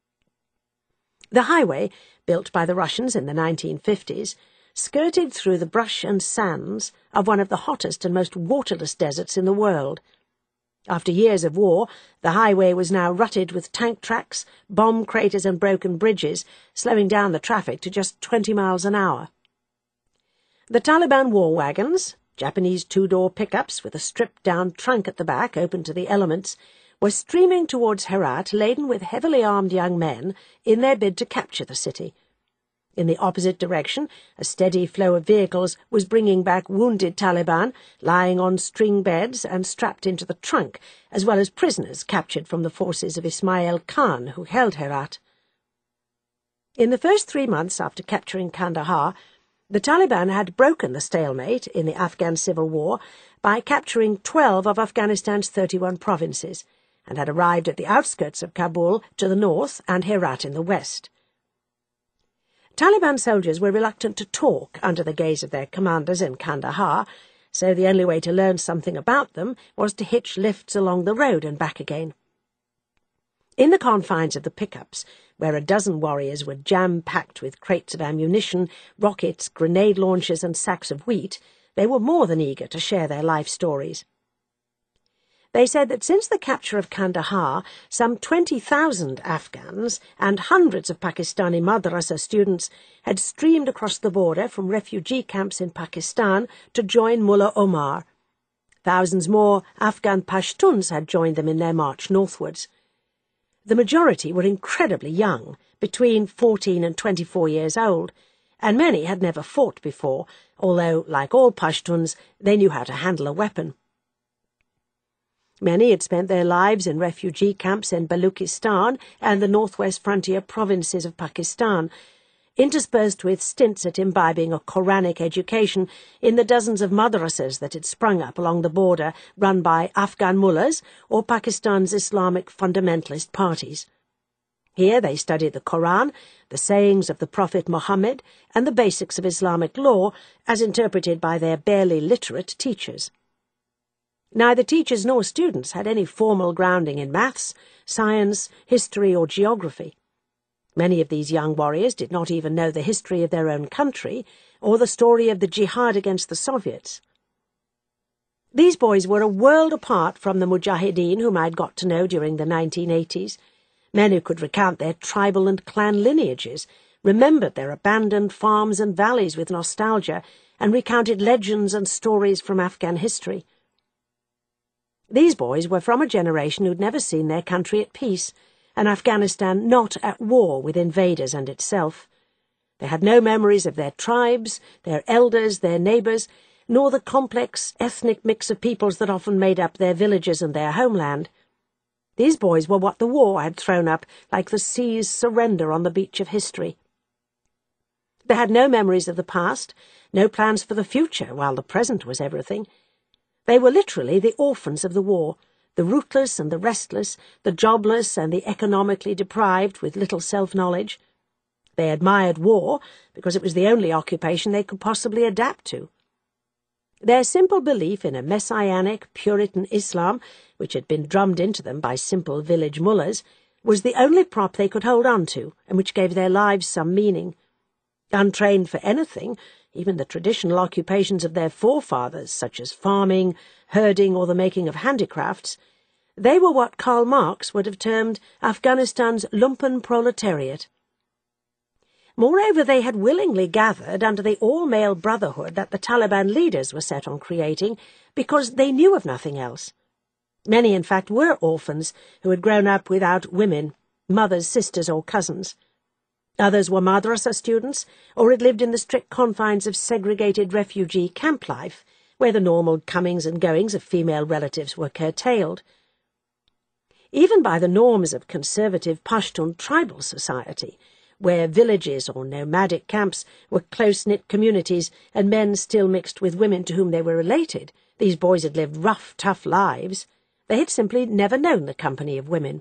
The highway, built by the Russians in the nineteen fifties, skirted through the brush and sands of one of the hottest and most waterless deserts in the world. After years of war, the highway was now rutted with tank tracks, bomb craters and broken bridges, slowing down the traffic to just twenty miles an hour. The Taliban war wagons, Japanese two-door pickups with a stripped-down trunk at the back open to the elements, were streaming towards Herat laden with heavily armed young men in their bid to capture the city. In the opposite direction, a steady flow of vehicles was bringing back wounded Taliban, lying on string beds and strapped into the trunk, as well as prisoners captured from the forces of Ismail Khan, who held Herat. In the first three months after capturing Kandahar, the Taliban had broken the stalemate in the Afghan civil war by capturing twelve of Afghanistan's thirty-one provinces, and had arrived at the outskirts of Kabul to the north and Herat in the west. Taliban soldiers were reluctant to talk under the gaze of their commanders in Kandahar, so the only way to learn something about them was to hitch lifts along the road and back again. In the confines of the pickups, where a dozen warriors were jam-packed with crates of ammunition, rockets, grenade launchers and sacks of wheat, they were more than eager to share their life stories. They said that since the capture of Kandahar, some twenty thousand Afghans and hundreds of Pakistani madrasa students had streamed across the border from refugee camps in Pakistan to join Mullah Omar. Thousands more Afghan Pashtuns had joined them in their march northwards. The majority were incredibly young, between fourteen and twenty-four years old, and many had never fought before, although, like all Pashtuns, they knew how to handle a weapon. Many had spent their lives in refugee camps in Baluchistan and the northwest frontier provinces of Pakistan, interspersed with stints at imbibing a Quranic education in the dozens of madrasas that had sprung up along the border run by Afghan mullahs or Pakistan's Islamic fundamentalist parties. Here they studied the Quran, the sayings of the Prophet Muhammad, and the basics of Islamic law as interpreted by their barely literate teachers. Neither teachers nor students had any formal grounding in maths, science, history, or geography. Many of these young warriors did not even know the history of their own country or the story of the jihad against the Soviets. These boys were a world apart from the mujahideen whom I had got to know during the nineteen eighties, men who could recount their tribal and clan lineages, remembered their abandoned farms and valleys with nostalgia, and recounted legends and stories from Afghan history. These boys were from a generation who'd never seen their country at peace, and Afghanistan not at war with invaders and itself. They had no memories of their tribes, their elders, their neighbours, nor the complex ethnic mix of peoples that often made up their villages and their homeland. These boys were what the war had thrown up, like the sea's surrender on the beach of history. They had no memories of the past, no plans for the future, while the present was everything. They were literally the orphans of the war, the rootless and the restless, the jobless and the economically deprived with little self-knowledge. They admired war because it was the only occupation they could possibly adapt to. Their simple belief in a messianic, Puritan Islam, which had been drummed into them by simple village mullahs, was the only prop they could hold on to, and which gave their lives some meaning. Untrained for anything, even the traditional occupations of their forefathers, such as farming, herding, or the making of handicrafts, they were what Karl Marx would have termed Afghanistan's lumpen proletariat. Moreover, they had willingly gathered under the all-male brotherhood that the Taliban leaders were set on creating because they knew of nothing else. Many, in fact, were orphans who had grown up without women, mothers, sisters, or cousins. Others were madrasa students, or had lived in the strict confines of segregated refugee camp life, where the normal comings and goings of female relatives were curtailed. Even by the norms of conservative Pashtun tribal society, where villages or nomadic camps were close-knit communities and men still mixed with women to whom they were related, these boys had lived rough, tough lives. They had simply never known the company of women.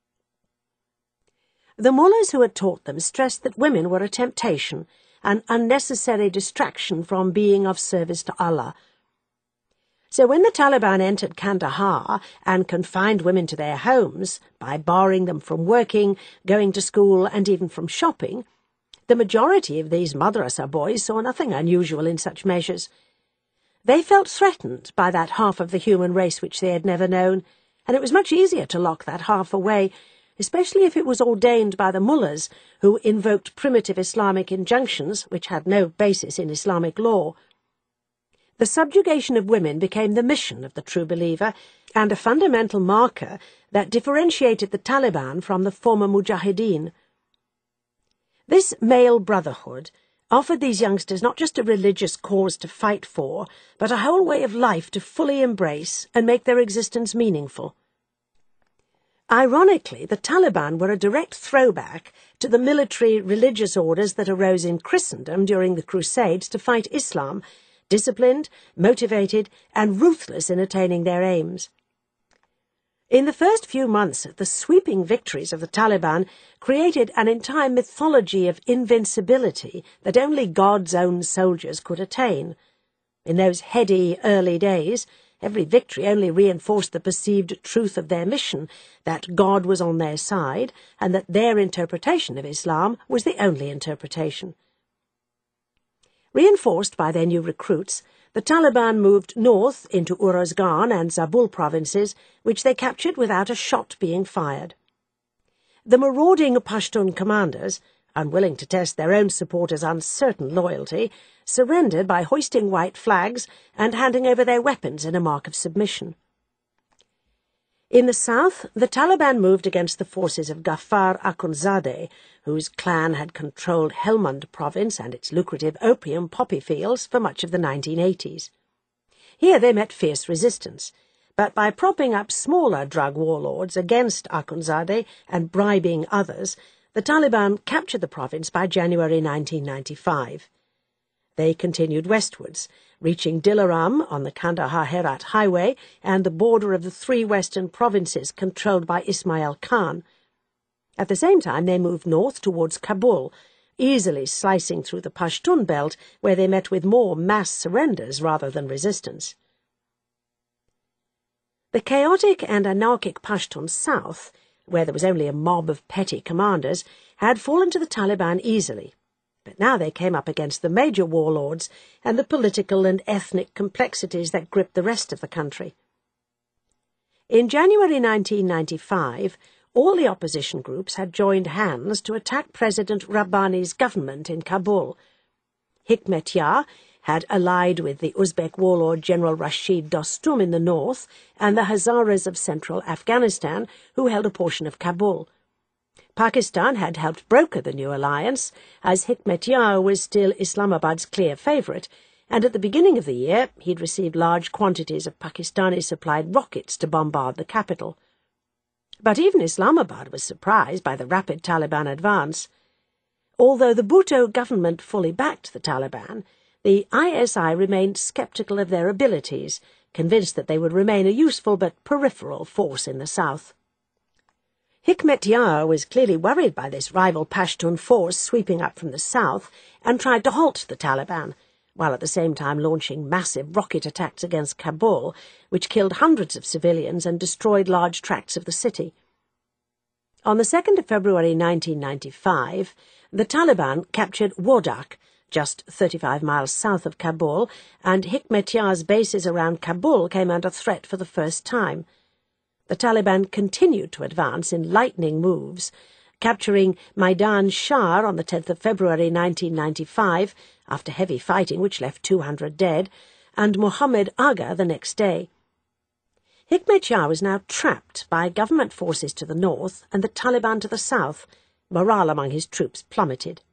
The mullahs who had taught them stressed that women were a temptation, an unnecessary distraction from being of service to Allah. So when the Taliban entered Kandahar and confined women to their homes by barring them from working, going to school, and even from shopping, the majority of these madrasa boys saw nothing unusual in such measures. They felt threatened by that half of the human race which they had never known, and it was much easier to lock that half away, especially if it was ordained by the mullahs, who invoked primitive Islamic injunctions which had no basis in Islamic law. The subjugation of women became the mission of the true believer and a fundamental marker that differentiated the Taliban from the former Mujahideen. This male brotherhood offered these youngsters not just a religious cause to fight for, but a whole way of life to fully embrace and make their existence meaningful. Ironically, the Taliban were a direct throwback to the military religious orders that arose in Christendom during the Crusades to fight Islam, disciplined, motivated, and ruthless in attaining their aims. In the first few months, the sweeping victories of the Taliban created an entire mythology of invincibility that only God's own soldiers could attain. In those heady early days, every victory only reinforced the perceived truth of their mission, that God was on their side, and that their interpretation of Islam was the only interpretation. Reinforced by their new recruits, the Taliban moved north into Uruzgan and Zabul provinces, which they captured without a shot being fired. The marauding Pashtun commanders, unwilling to test their own supporters' uncertain loyalty, surrendered by hoisting white flags and handing over their weapons in a mark of submission. In the south, the Taliban moved against the forces of Ghaffar Akhundzadeh, whose clan had controlled Helmand province and its lucrative opium poppy fields for much of the nineteen eighties. Here they met fierce resistance, but by propping up smaller drug warlords against Akhundzadeh and bribing others, the Taliban captured the province by January nineteen ninety-five. They continued westwards, reaching Dilaram on the Kandahar-Herat highway and the border of the three western provinces controlled by Ismail Khan. At the same time, they moved north towards Kabul, easily slicing through the Pashtun belt, where they met with more mass surrenders rather than resistance. The chaotic and anarchic Pashtun south, where there was only a mob of petty commanders, had fallen to the Taliban easily. But now they came up against the major warlords and the political and ethnic complexities that gripped the rest of the country. In January nineteen ninety-five, all the opposition groups had joined hands to attack President Rabbani's government in Kabul. Hikmetyar had allied with the Uzbek warlord General Rashid Dostum in the north and the Hazaras of central Afghanistan, who held a portion of Kabul. Pakistan had helped broker the new alliance, as Hikmetyar was still Islamabad's clear favourite, and at the beginning of the year he'd received large quantities of Pakistani-supplied rockets to bombard the capital. But even Islamabad was surprised by the rapid Taliban advance. Although the Bhutto government fully backed the Taliban, the I S I remained sceptical of their abilities, convinced that they would remain a useful but peripheral force in the south. Hikmet was clearly worried by this rival Pashtun force sweeping up from the south and tried to halt the Taliban, while at the same time launching massive rocket attacks against Kabul, which killed hundreds of civilians and destroyed large tracts of the city. On the second of February nineteen ninety-five, the Taliban captured Wardak, just thirty-five miles south of Kabul, and Hikmet bases around Kabul came under threat for the first time. The Taliban continued to advance in lightning moves, capturing Maidan Shah on the tenth of February nineteen ninety-five, after heavy fighting which left two hundred dead, and Muhammad Agha the next day. Hikmet Yar was now trapped by government forces to the north and the Taliban to the south. Morale among his troops plummeted.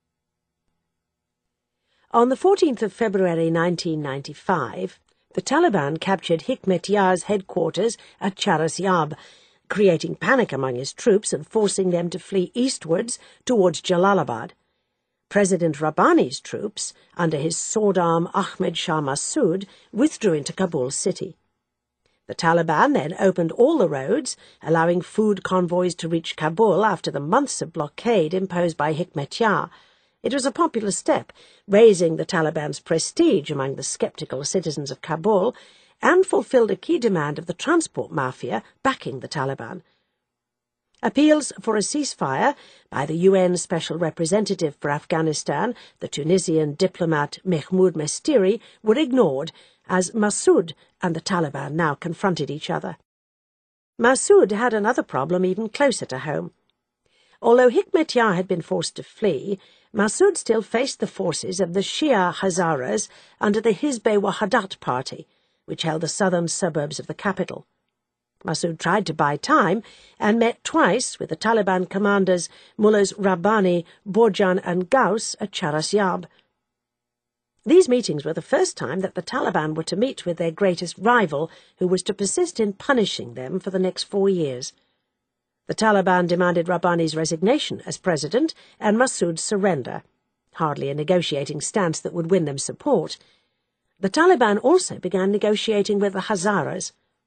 On the fourteenth of February nineteen ninety-five, the Taliban captured Hikmet Yar's headquarters at Charasyab, creating panic among his troops and forcing them to flee eastwards towards Jalalabad. President Rabbani's troops, under his sword-arm Ahmed Shah Massoud, withdrew into Kabul city. The Taliban then opened all the roads, allowing food convoys to reach Kabul after the months of blockade imposed by Hikmet Yar. It was a popular step, raising the Taliban's prestige among the sceptical citizens of Kabul, and fulfilled a key demand of the transport mafia backing the Taliban. Appeals for a ceasefire by the U N Special Representative for Afghanistan, the Tunisian diplomat Mehmoud Mestiri, were ignored, as Massoud and the Taliban now confronted each other. Massoud had another problem even closer to home. Although Hikmet Yar had been forced to flee, Massoud still faced the forces of the Shia Hazaras under the Hizb-e-Wahadat party, which held the southern suburbs of the capital. Massoud tried to buy time and met twice with the Taliban commanders Mullahs Rabbani, Borjan and Gauss at Charasyab. These meetings were the first time that the Taliban were to meet with their greatest rival, who was to persist in punishing them for the next four years. The Taliban demanded Rabbani's resignation as president and Massoud's surrender, hardly a negotiating stance that would win them support. The Taliban also began negotiating with the Hazaras.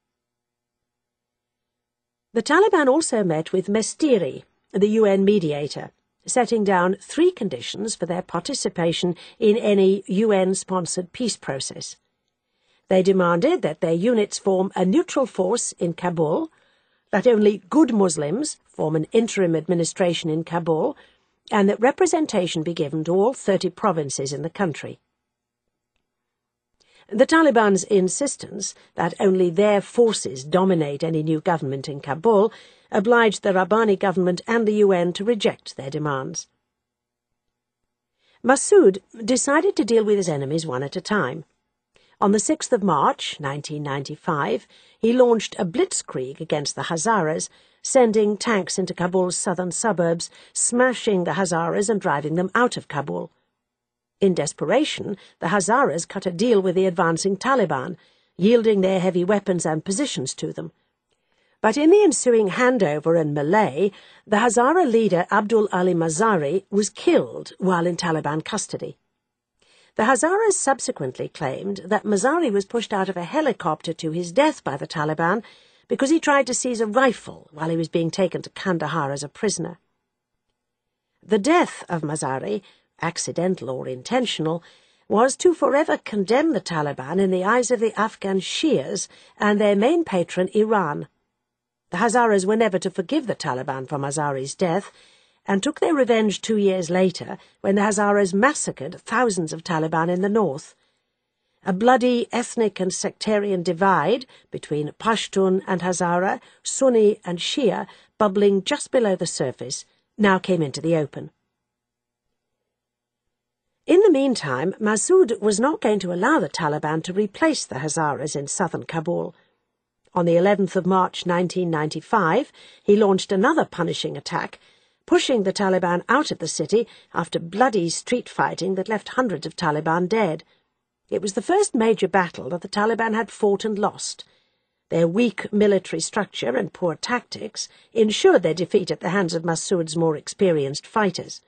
The Taliban also met with Mestiri, the U N mediator, setting down three conditions for their participation in any U N-sponsored peace process. They demanded that their units form a neutral force in Kabul, that only good Muslims form an interim administration in Kabul, and that representation be given to all thirty provinces in the country. The Taliban's insistence that only their forces dominate any new government in Kabul obliged the Rabbani government and the U N to reject their demands. Massoud decided to deal with his enemies one at a time. On the sixth of March, nineteen ninety-five, he launched a blitzkrieg against the Hazaras, sending tanks into Kabul's southern suburbs, smashing the Hazaras and driving them out of Kabul. In desperation, the Hazaras cut a deal with the advancing Taliban, yielding their heavy weapons and positions to them. But in the ensuing handover and melee, the Hazara leader Abdul Ali Mazari was killed while in Taliban custody. The Hazaras subsequently claimed that Mazari was pushed out of a helicopter to his death by the Taliban because he tried to seize a rifle while he was being taken to Kandahar as a prisoner. The death of Mazari, accidental or intentional, was to forever condemn the Taliban in the eyes of the Afghan Shias and their main patron, Iran. The Hazaras were never to forgive the Taliban for Mazari's death, and took their revenge two years later when the Hazaras massacred thousands of Taliban in the north. A bloody ethnic and sectarian divide between Pashtun and Hazara, Sunni and Shia, bubbling just below the surface, now came into the open. In the meantime, Massoud was not going to allow the Taliban to replace the Hazaras in southern Kabul. On the eleventh of March nineteen ninety-five, he launched another punishing attack, pushing the Taliban out of the city after bloody street fighting that left hundreds of Taliban dead. It was the first major battle that the Taliban had fought and lost. Their weak military structure and poor tactics ensured their defeat at the hands of Massoud's more experienced fighters.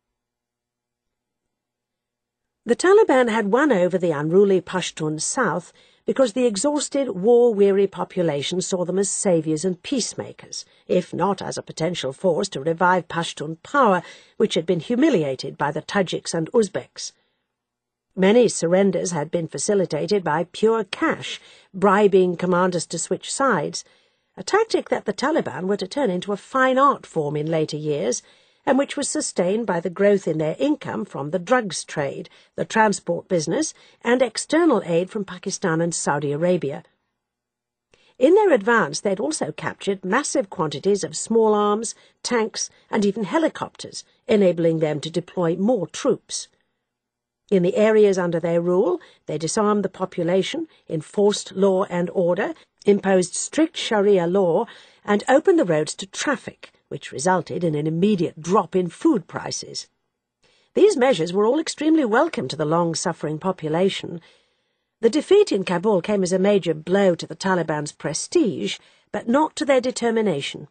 The Taliban had won over the unruly Pashtun south because the exhausted, war-weary population saw them as saviours and peacemakers, if not as a potential force to revive Pashtun power, which had been humiliated by the Tajiks and Uzbeks. Many surrenders had been facilitated by pure cash, bribing commanders to switch sides, a tactic that the Taliban were to turn into a fine art form in later years, and which was sustained by the growth in their income from the drugs trade, the transport business, and external aid from Pakistan and Saudi Arabia. In their advance, they had also captured massive quantities of small arms, tanks, and even helicopters, enabling them to deploy more troops. In the areas under their rule, they disarmed the population, enforced law and order, imposed strict Sharia law, and opened the roads to traffic, which resulted in an immediate drop in food prices. These measures were all extremely welcome to the long-suffering population. The defeat in Kabul came as a major blow to the Taliban's prestige, but not to their determination.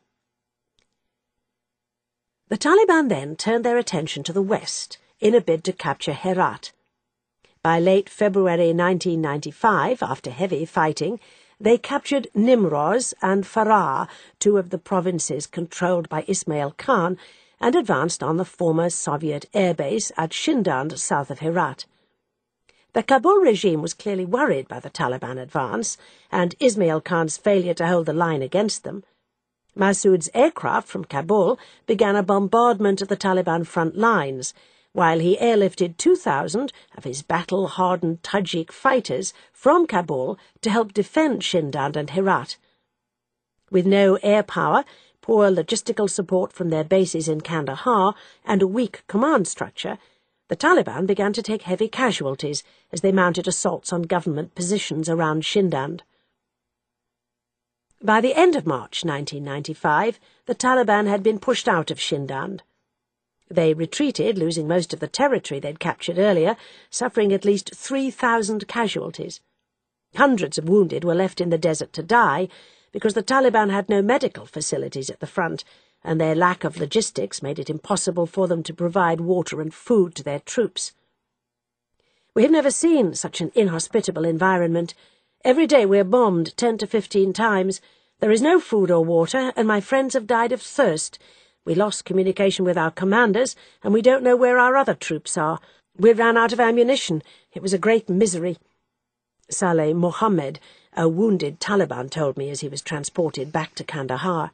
The Taliban then turned their attention to the west, in a bid to capture Herat. By late February nineteen ninety-five, after heavy fighting, they captured Nimroz and Farah, two of the provinces controlled by Ismail Khan, and advanced on the former Soviet airbase at Shindand, south of Herat. The Kabul regime was clearly worried by the Taliban advance, and Ismail Khan's failure to hold the line against them. Massoud's aircraft from Kabul began a bombardment of the Taliban front lines, while he airlifted two thousand of his battle-hardened Tajik fighters from Kabul to help defend Shindand and Herat. With no air power, poor logistical support from their bases in Kandahar, and a weak command structure, the Taliban began to take heavy casualties as they mounted assaults on government positions around Shindand. By the end of March nineteen ninety-five, the Taliban had been pushed out of Shindand. They retreated, losing most of the territory they'd captured earlier, suffering at least three thousand casualties. Hundreds of wounded were left in the desert to die, because the Taliban had no medical facilities at the front, and their lack of logistics made it impossible for them to provide water and food to their troops. We have never seen such an inhospitable environment. Every day we're bombed ten to fifteen times. There is no food or water, and my friends have died of thirst. We lost communication with our commanders, and we don't know where our other troops are. We ran out of ammunition. It was a great misery. Saleh Mohammed, a wounded Taliban, told me as he was transported back to Kandahar.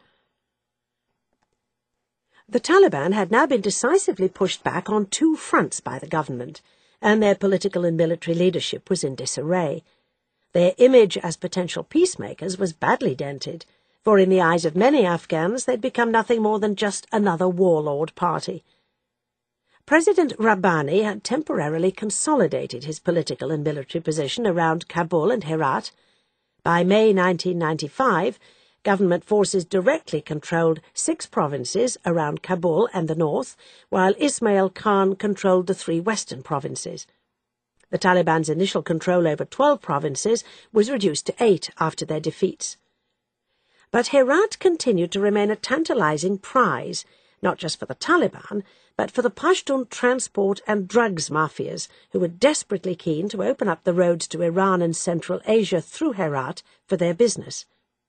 The Taliban had now been decisively pushed back on two fronts by the government, and their political and military leadership was in disarray. Their image as potential peacemakers was badly dented, for in the eyes of many Afghans they'd become nothing more than just another warlord party. President Rabbani had temporarily consolidated his political and military position around Kabul and Herat. By May nineteen ninety-five, government forces directly controlled six provinces around Kabul and the north, while Ismail Khan controlled the three western provinces. The Taliban's initial control over twelve provinces was reduced to eight after their defeats. But Herat continued to remain a tantalizing prize, not just for the Taliban, but for the Pashtun transport and drugs mafias, who were desperately keen to open up the roads to Iran and Central Asia through Herat for their business.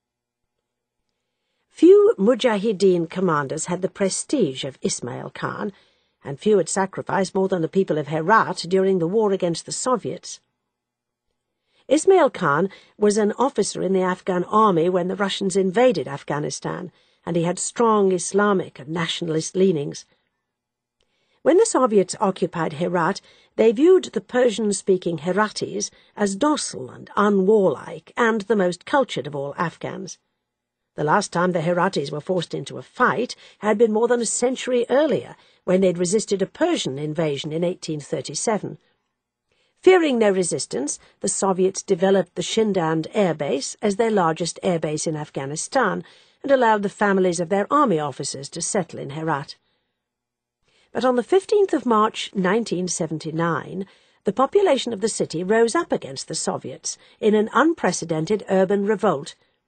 Few Mujahideen commanders had the prestige of Ismail Khan, and few had sacrificed more than the people of Herat during the war against the Soviets. Ismail Khan was an officer in the Afghan army when the Russians invaded Afghanistan, and he had strong Islamic and nationalist leanings. When the Soviets occupied Herat, they viewed the Persian-speaking Heratis as docile and unwarlike, and the most cultured of all Afghans. The last time the Heratis were forced into a fight had been more than a century earlier, when they'd resisted a Persian invasion in eighteen thirty-seven. Fearing no resistance, the Soviets developed the Shindand Air Base as their largest airbase in Afghanistan and allowed the families of their army officers to settle in Herat. But on the fifteenth of March nineteen seventy-nine, the population of the city rose up against the Soviets in an unprecedented urban revolt.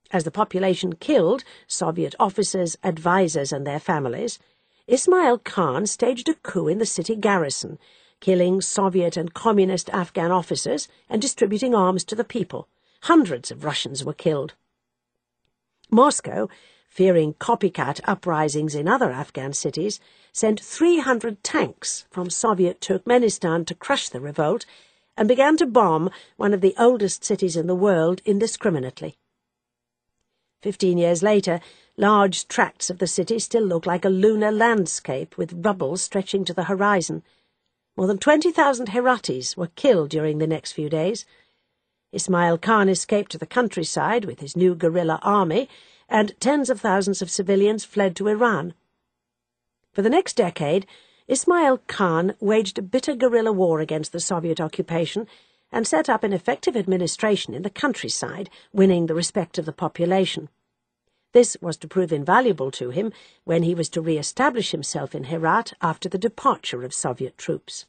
As the population killed Soviet officers, advisors and their families, Ismail Khan staged a coup in the city garrison, killing Soviet and communist Afghan officers and distributing arms to the people. Hundreds of Russians were killed. Moscow, fearing copycat uprisings in other Afghan cities, sent three hundred tanks from Soviet Turkmenistan to crush the revolt and began to bomb one of the oldest cities in the world indiscriminately. Fifteen years later, large tracts of the city still look like a lunar landscape with rubble stretching to the horizon. More than twenty thousand Heratis were killed during the next few days. Ismail Khan escaped to the countryside with his new guerrilla army, and tens of thousands of civilians fled to Iran. For the next decade, Ismail Khan waged a bitter guerrilla war against the Soviet occupation and set up an effective administration in the countryside, winning the respect of the population. This was to prove invaluable to him when he was to re-establish himself in Herat after the departure of Soviet troops.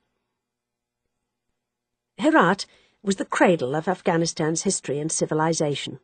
Herat was the cradle of Afghanistan's history and civilization.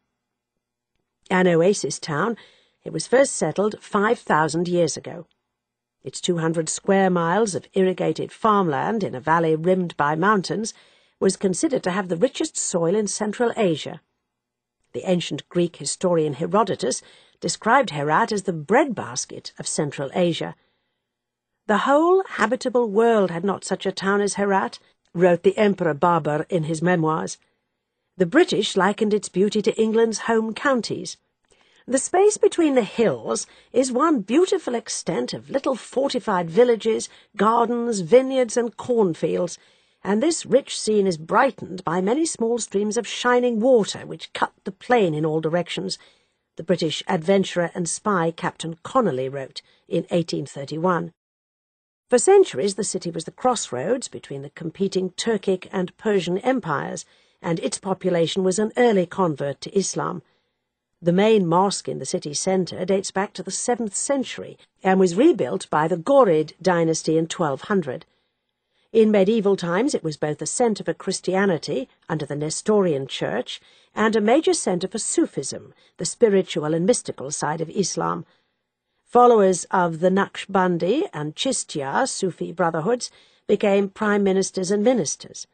An oasis town, it was first settled five thousand years ago. Its two hundred square miles of irrigated farmland in a valley rimmed by mountains was considered to have the richest soil in Central Asia. The ancient Greek historian Herodotus described Herat as the breadbasket of Central Asia. "The whole habitable world had not such a town as Herat," wrote the Emperor Babur in his memoirs. The British likened its beauty to England's home counties. The space between the hills is one beautiful extent of little fortified villages, gardens, vineyards and cornfields, and this rich scene is brightened by many small streams of shining water which cut the plain in all directions, the British adventurer and spy Captain Connolly wrote in eighteen thirty-one. For centuries the city was the crossroads between the competing Turkic and Persian empires, and its population was an early convert to Islam. The main mosque in the city centre dates back to the seventh century and was rebuilt by the Ghorid dynasty in twelve hundred. In medieval times it was both a centre for Christianity under the Nestorian Church and a major centre for Sufism, the spiritual and mystical side of Islam. Followers of the Naqshbandi and Chishtiya Sufi brotherhoods became prime ministers and ministers.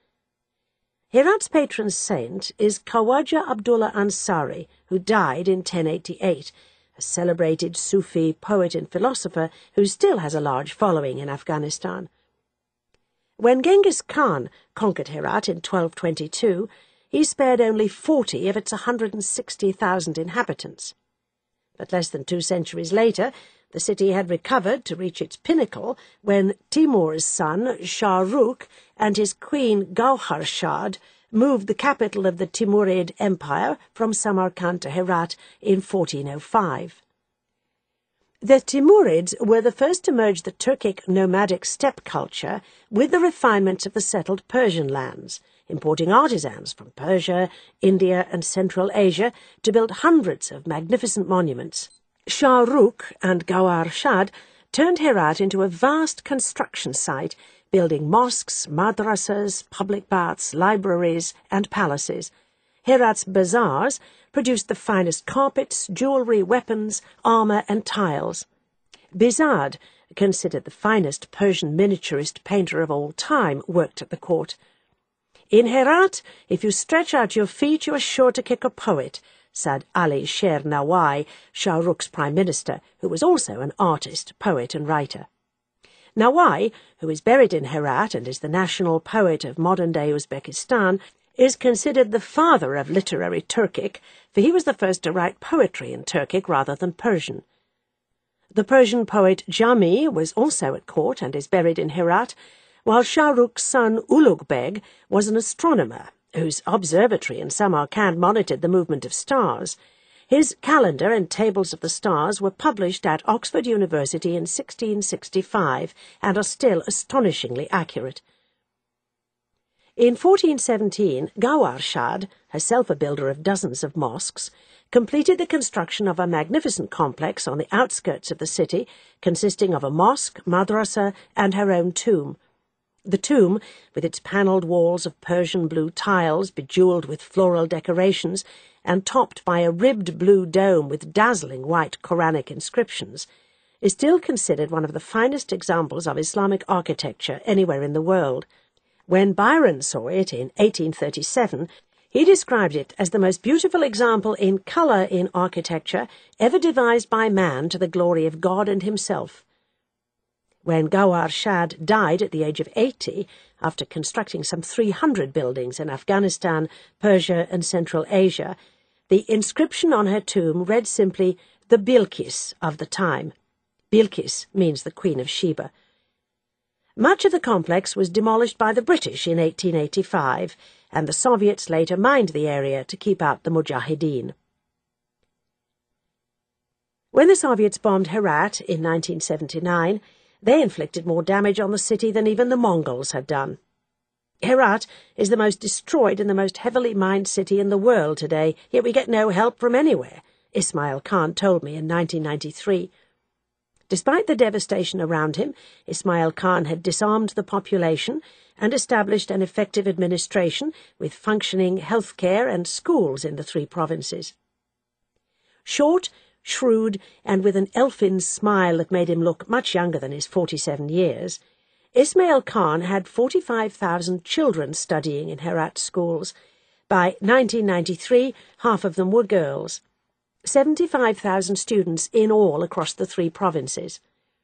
Herat's patron saint is Khawaja Abdullah Ansari, who died in ten eighty-eight, a celebrated Sufi poet and philosopher who still has a large following in Afghanistan. When Genghis Khan conquered Herat in twelve twenty-two, he spared only forty of its one hundred sixty thousand inhabitants. But less than two centuries later, the city had recovered to reach its pinnacle when Timur's son, Shah Rukh, and his queen Gauhar Shad moved the capital of the Timurid Empire from Samarkand to Herat in fourteen oh five. The Timurids were the first to merge the Turkic nomadic steppe culture with the refinements of the settled Persian lands, importing artisans from Persia, India and Central Asia to build hundreds of magnificent monuments. Shah Rukh and Gauhar Shad turned Herat into a vast construction site, building mosques, madrasas, public baths, libraries and palaces. Herat's bazaars produced the finest carpets, jewellery, weapons, armour and tiles. Bizard, considered the finest Persian miniaturist painter of all time, worked at the court. "In Herat, if you stretch out your feet, you are sure to kick a poet," said Ali Sher Nawai, Shah Rukh's prime minister, who was also an artist, poet and writer. Nawai, who is buried in Herat and is the national poet of modern-day Uzbekistan, is considered the father of literary Turkic, for he was the first to write poetry in Turkic rather than Persian. The Persian poet Jami was also at court and is buried in Herat, while Shah Rukh's son Ulugh Beg was an astronomer whose observatory in Samarkand monitored the movement of stars. His calendar and tables of the stars were published at Oxford University in sixteen sixty-five and are still astonishingly accurate. In fourteen seventeen, Gauhar Shad, herself a builder of dozens of mosques, completed the construction of a magnificent complex on the outskirts of the city, consisting of a mosque, madrasa, and her own tomb. The tomb, with its panelled walls of Persian blue tiles bejewelled with floral decorations and topped by a ribbed blue dome with dazzling white Quranic inscriptions, is still considered one of the finest examples of Islamic architecture anywhere in the world. When Byron saw it in eighteen thirty-seven, he described it as the most beautiful example in colour in architecture ever devised by man to the glory of God and himself. When Gawhar Shad died at the age of eighty, after constructing some three hundred buildings in Afghanistan, Persia and Central Asia, the inscription on her tomb read simply, "The Bilqis of the time." Bilqis means the Queen of Sheba. Much of the complex was demolished by the British in eighteen eighty-five, and the Soviets later mined the area to keep out the Mujahideen. When the Soviets bombed Herat in nineteen seventy-nine, they inflicted more damage on the city than even the Mongols had done. Herat is the most destroyed and the most heavily mined city in the world today, yet we get no help from anywhere, Ismail Khan told me in nineteen ninety-three. Despite the devastation around him, Ismail Khan had disarmed the population and established an effective administration with functioning healthcare and schools in the three provinces. Short, shrewd, and with an elfin smile that made him look much younger than his forty-seven years, Ismail Khan had forty-five thousand children studying in Herat schools. By nineteen ninety-three, half of them were girls. seventy-five thousand students in all across the three provinces.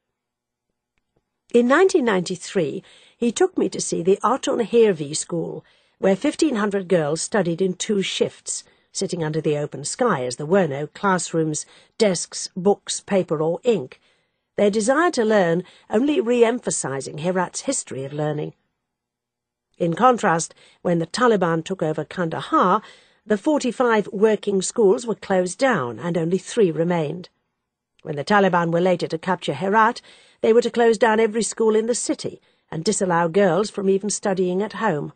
In nineteen ninety-three, he took me to see the Artun Hirvi school, where fifteen hundred girls studied in two shifts, sitting under the open sky as there were no classrooms, desks, books, paper or ink, their desire to learn only re-emphasizing Herat's history of learning. In contrast, when the Taliban took over Kandahar, the forty-five working schools were closed down and only three remained. When the Taliban were later to capture Herat, they were to close down every school in the city and disallow girls from even studying at home.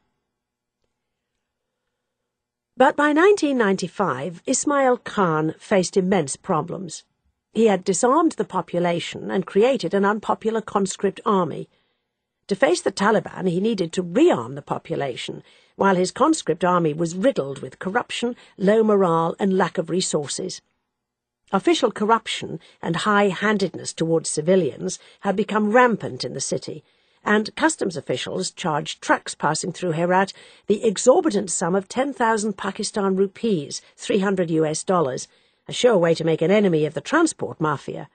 But by nineteen ninety-five, Ismail Khan faced immense problems. He had disarmed the population and created an unpopular conscript army. To face the Taliban, he needed to rearm the population, while his conscript army was riddled with corruption, low morale, and lack of resources. Official corruption and high-handedness towards civilians had become rampant in the city, and customs officials charged trucks passing through Herat the exorbitant sum of ten thousand Pakistan rupees, three hundred U S dollars, a sure way to make an enemy of the transport mafia.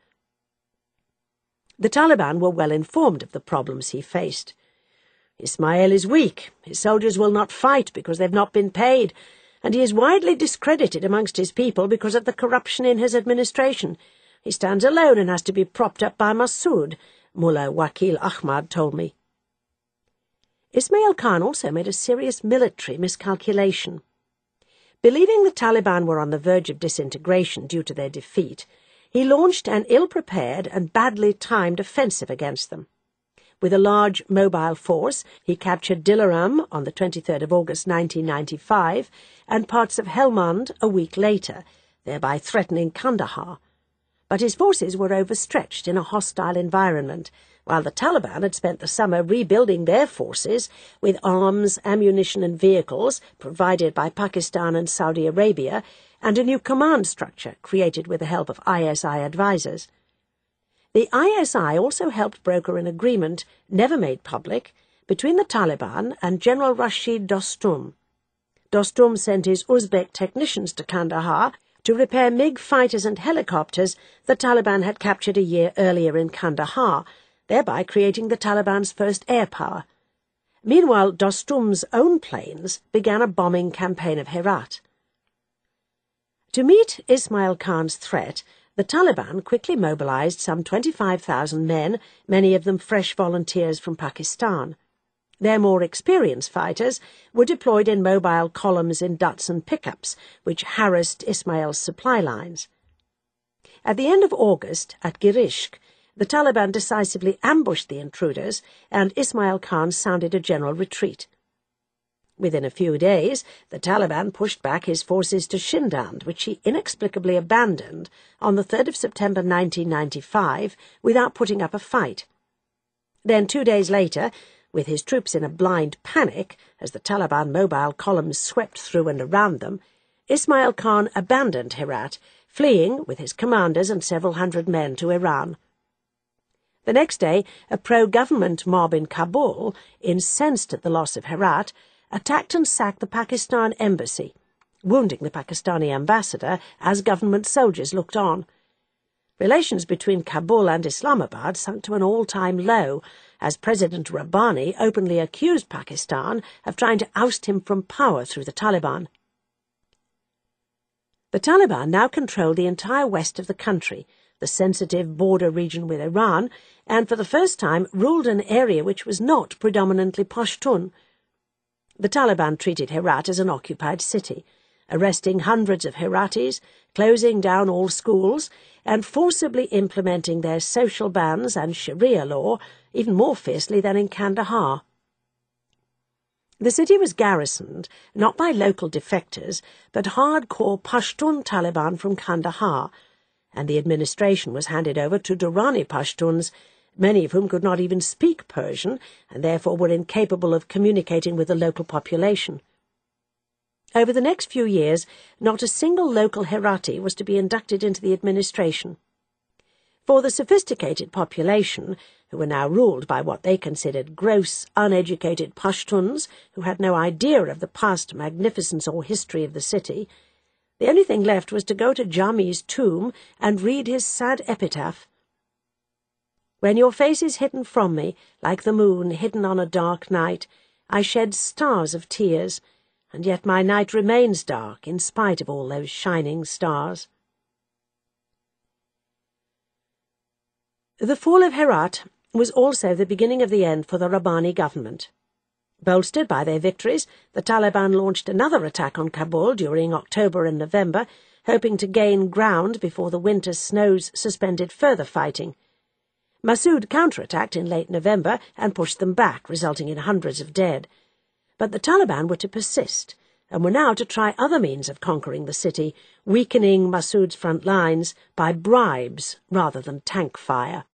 The Taliban were well informed of the problems he faced. Ismail is weak, his soldiers will not fight because they've not been paid, and he is widely discredited amongst his people because of the corruption in his administration. He stands alone and has to be propped up by Massoud, Mullah Wakil Ahmad told me. Ismail Khan also made a serious military miscalculation. Believing the Taliban were on the verge of disintegration due to their defeat, he launched an ill-prepared and badly timed offensive against them. With a large mobile force, he captured Dilaram on the twenty-third of August nineteen ninety-five and parts of Helmand a week later, thereby threatening Kandahar. But his forces were overstretched in a hostile environment, while the Taliban had spent the summer rebuilding their forces with arms, ammunition and vehicles provided by Pakistan and Saudi Arabia, and a new command structure created with the help of I S I advisors. The I S I also helped broker an agreement, never made public, between the Taliban and General Rashid Dostum. Dostum sent his Uzbek technicians to Kandahar to repair MiG fighters and helicopters the Taliban had captured a year earlier in Kandahar, thereby creating the Taliban's first air power. Meanwhile, Dostum's own planes began a bombing campaign of Herat. To meet Ismail Khan's threat, the Taliban quickly mobilized some twenty-five thousand men, many of them fresh volunteers from Pakistan. Their more experienced fighters were deployed in mobile columns in Datsun pickups, which harassed Ismail's supply lines. At the end of August, at Girishk, the Taliban decisively ambushed the intruders, and Ismail Khan sounded a general retreat. Within a few days, the Taliban pushed back his forces to Shindand, which he inexplicably abandoned on the third of September nineteen ninety-five without putting up a fight. Then, two days later, With his troops in a blind panic, as the Taliban mobile columns swept through and around them, Ismail Khan abandoned Herat, fleeing with his commanders and several hundred men to Iran. The next day, a pro-government mob in Kabul, incensed at the loss of Herat, attacked and sacked the Pakistan embassy, wounding the Pakistani ambassador as government soldiers looked on. Relations between Kabul and Islamabad sunk to an all-time low, as President Rabbani openly accused Pakistan of trying to oust him from power through the Taliban. The Taliban now controlled the entire west of the country, the sensitive border region with Iran, and for the first time ruled an area which was not predominantly Pashtun. The Taliban treated Herat as an occupied city, arresting hundreds of Heratis, closing down all schools, and forcibly implementing their social bans and Sharia law even more fiercely than in Kandahar. The city was garrisoned not by local defectors, but hardcore Pashtun Taliban from Kandahar, and the administration was handed over to Durrani Pashtuns, many of whom could not even speak Persian, and therefore were incapable of communicating with the local population. Over the next few years, not a single local Herati was to be inducted into the administration. For the sophisticated population, who were now ruled by what they considered gross, uneducated Pashtuns, who had no idea of the past magnificence or history of the city, the only thing left was to go to Jami's tomb and read his sad epitaph. When your face is hidden from me, like the moon hidden on a dark night, I shed stars of tears, and yet my night remains dark in spite of all those shining stars. The fall of Herat was also the beginning of the end for the Rabbani government. Bolstered by their victories, the Taliban launched another attack on Kabul during October and November, hoping to gain ground before the winter snows suspended further fighting. Massoud counterattacked in late November and pushed them back, resulting in hundreds of dead. But the Taliban were to persist, and were now to try other means of conquering the city, weakening Massoud's front lines by bribes rather than tank fire.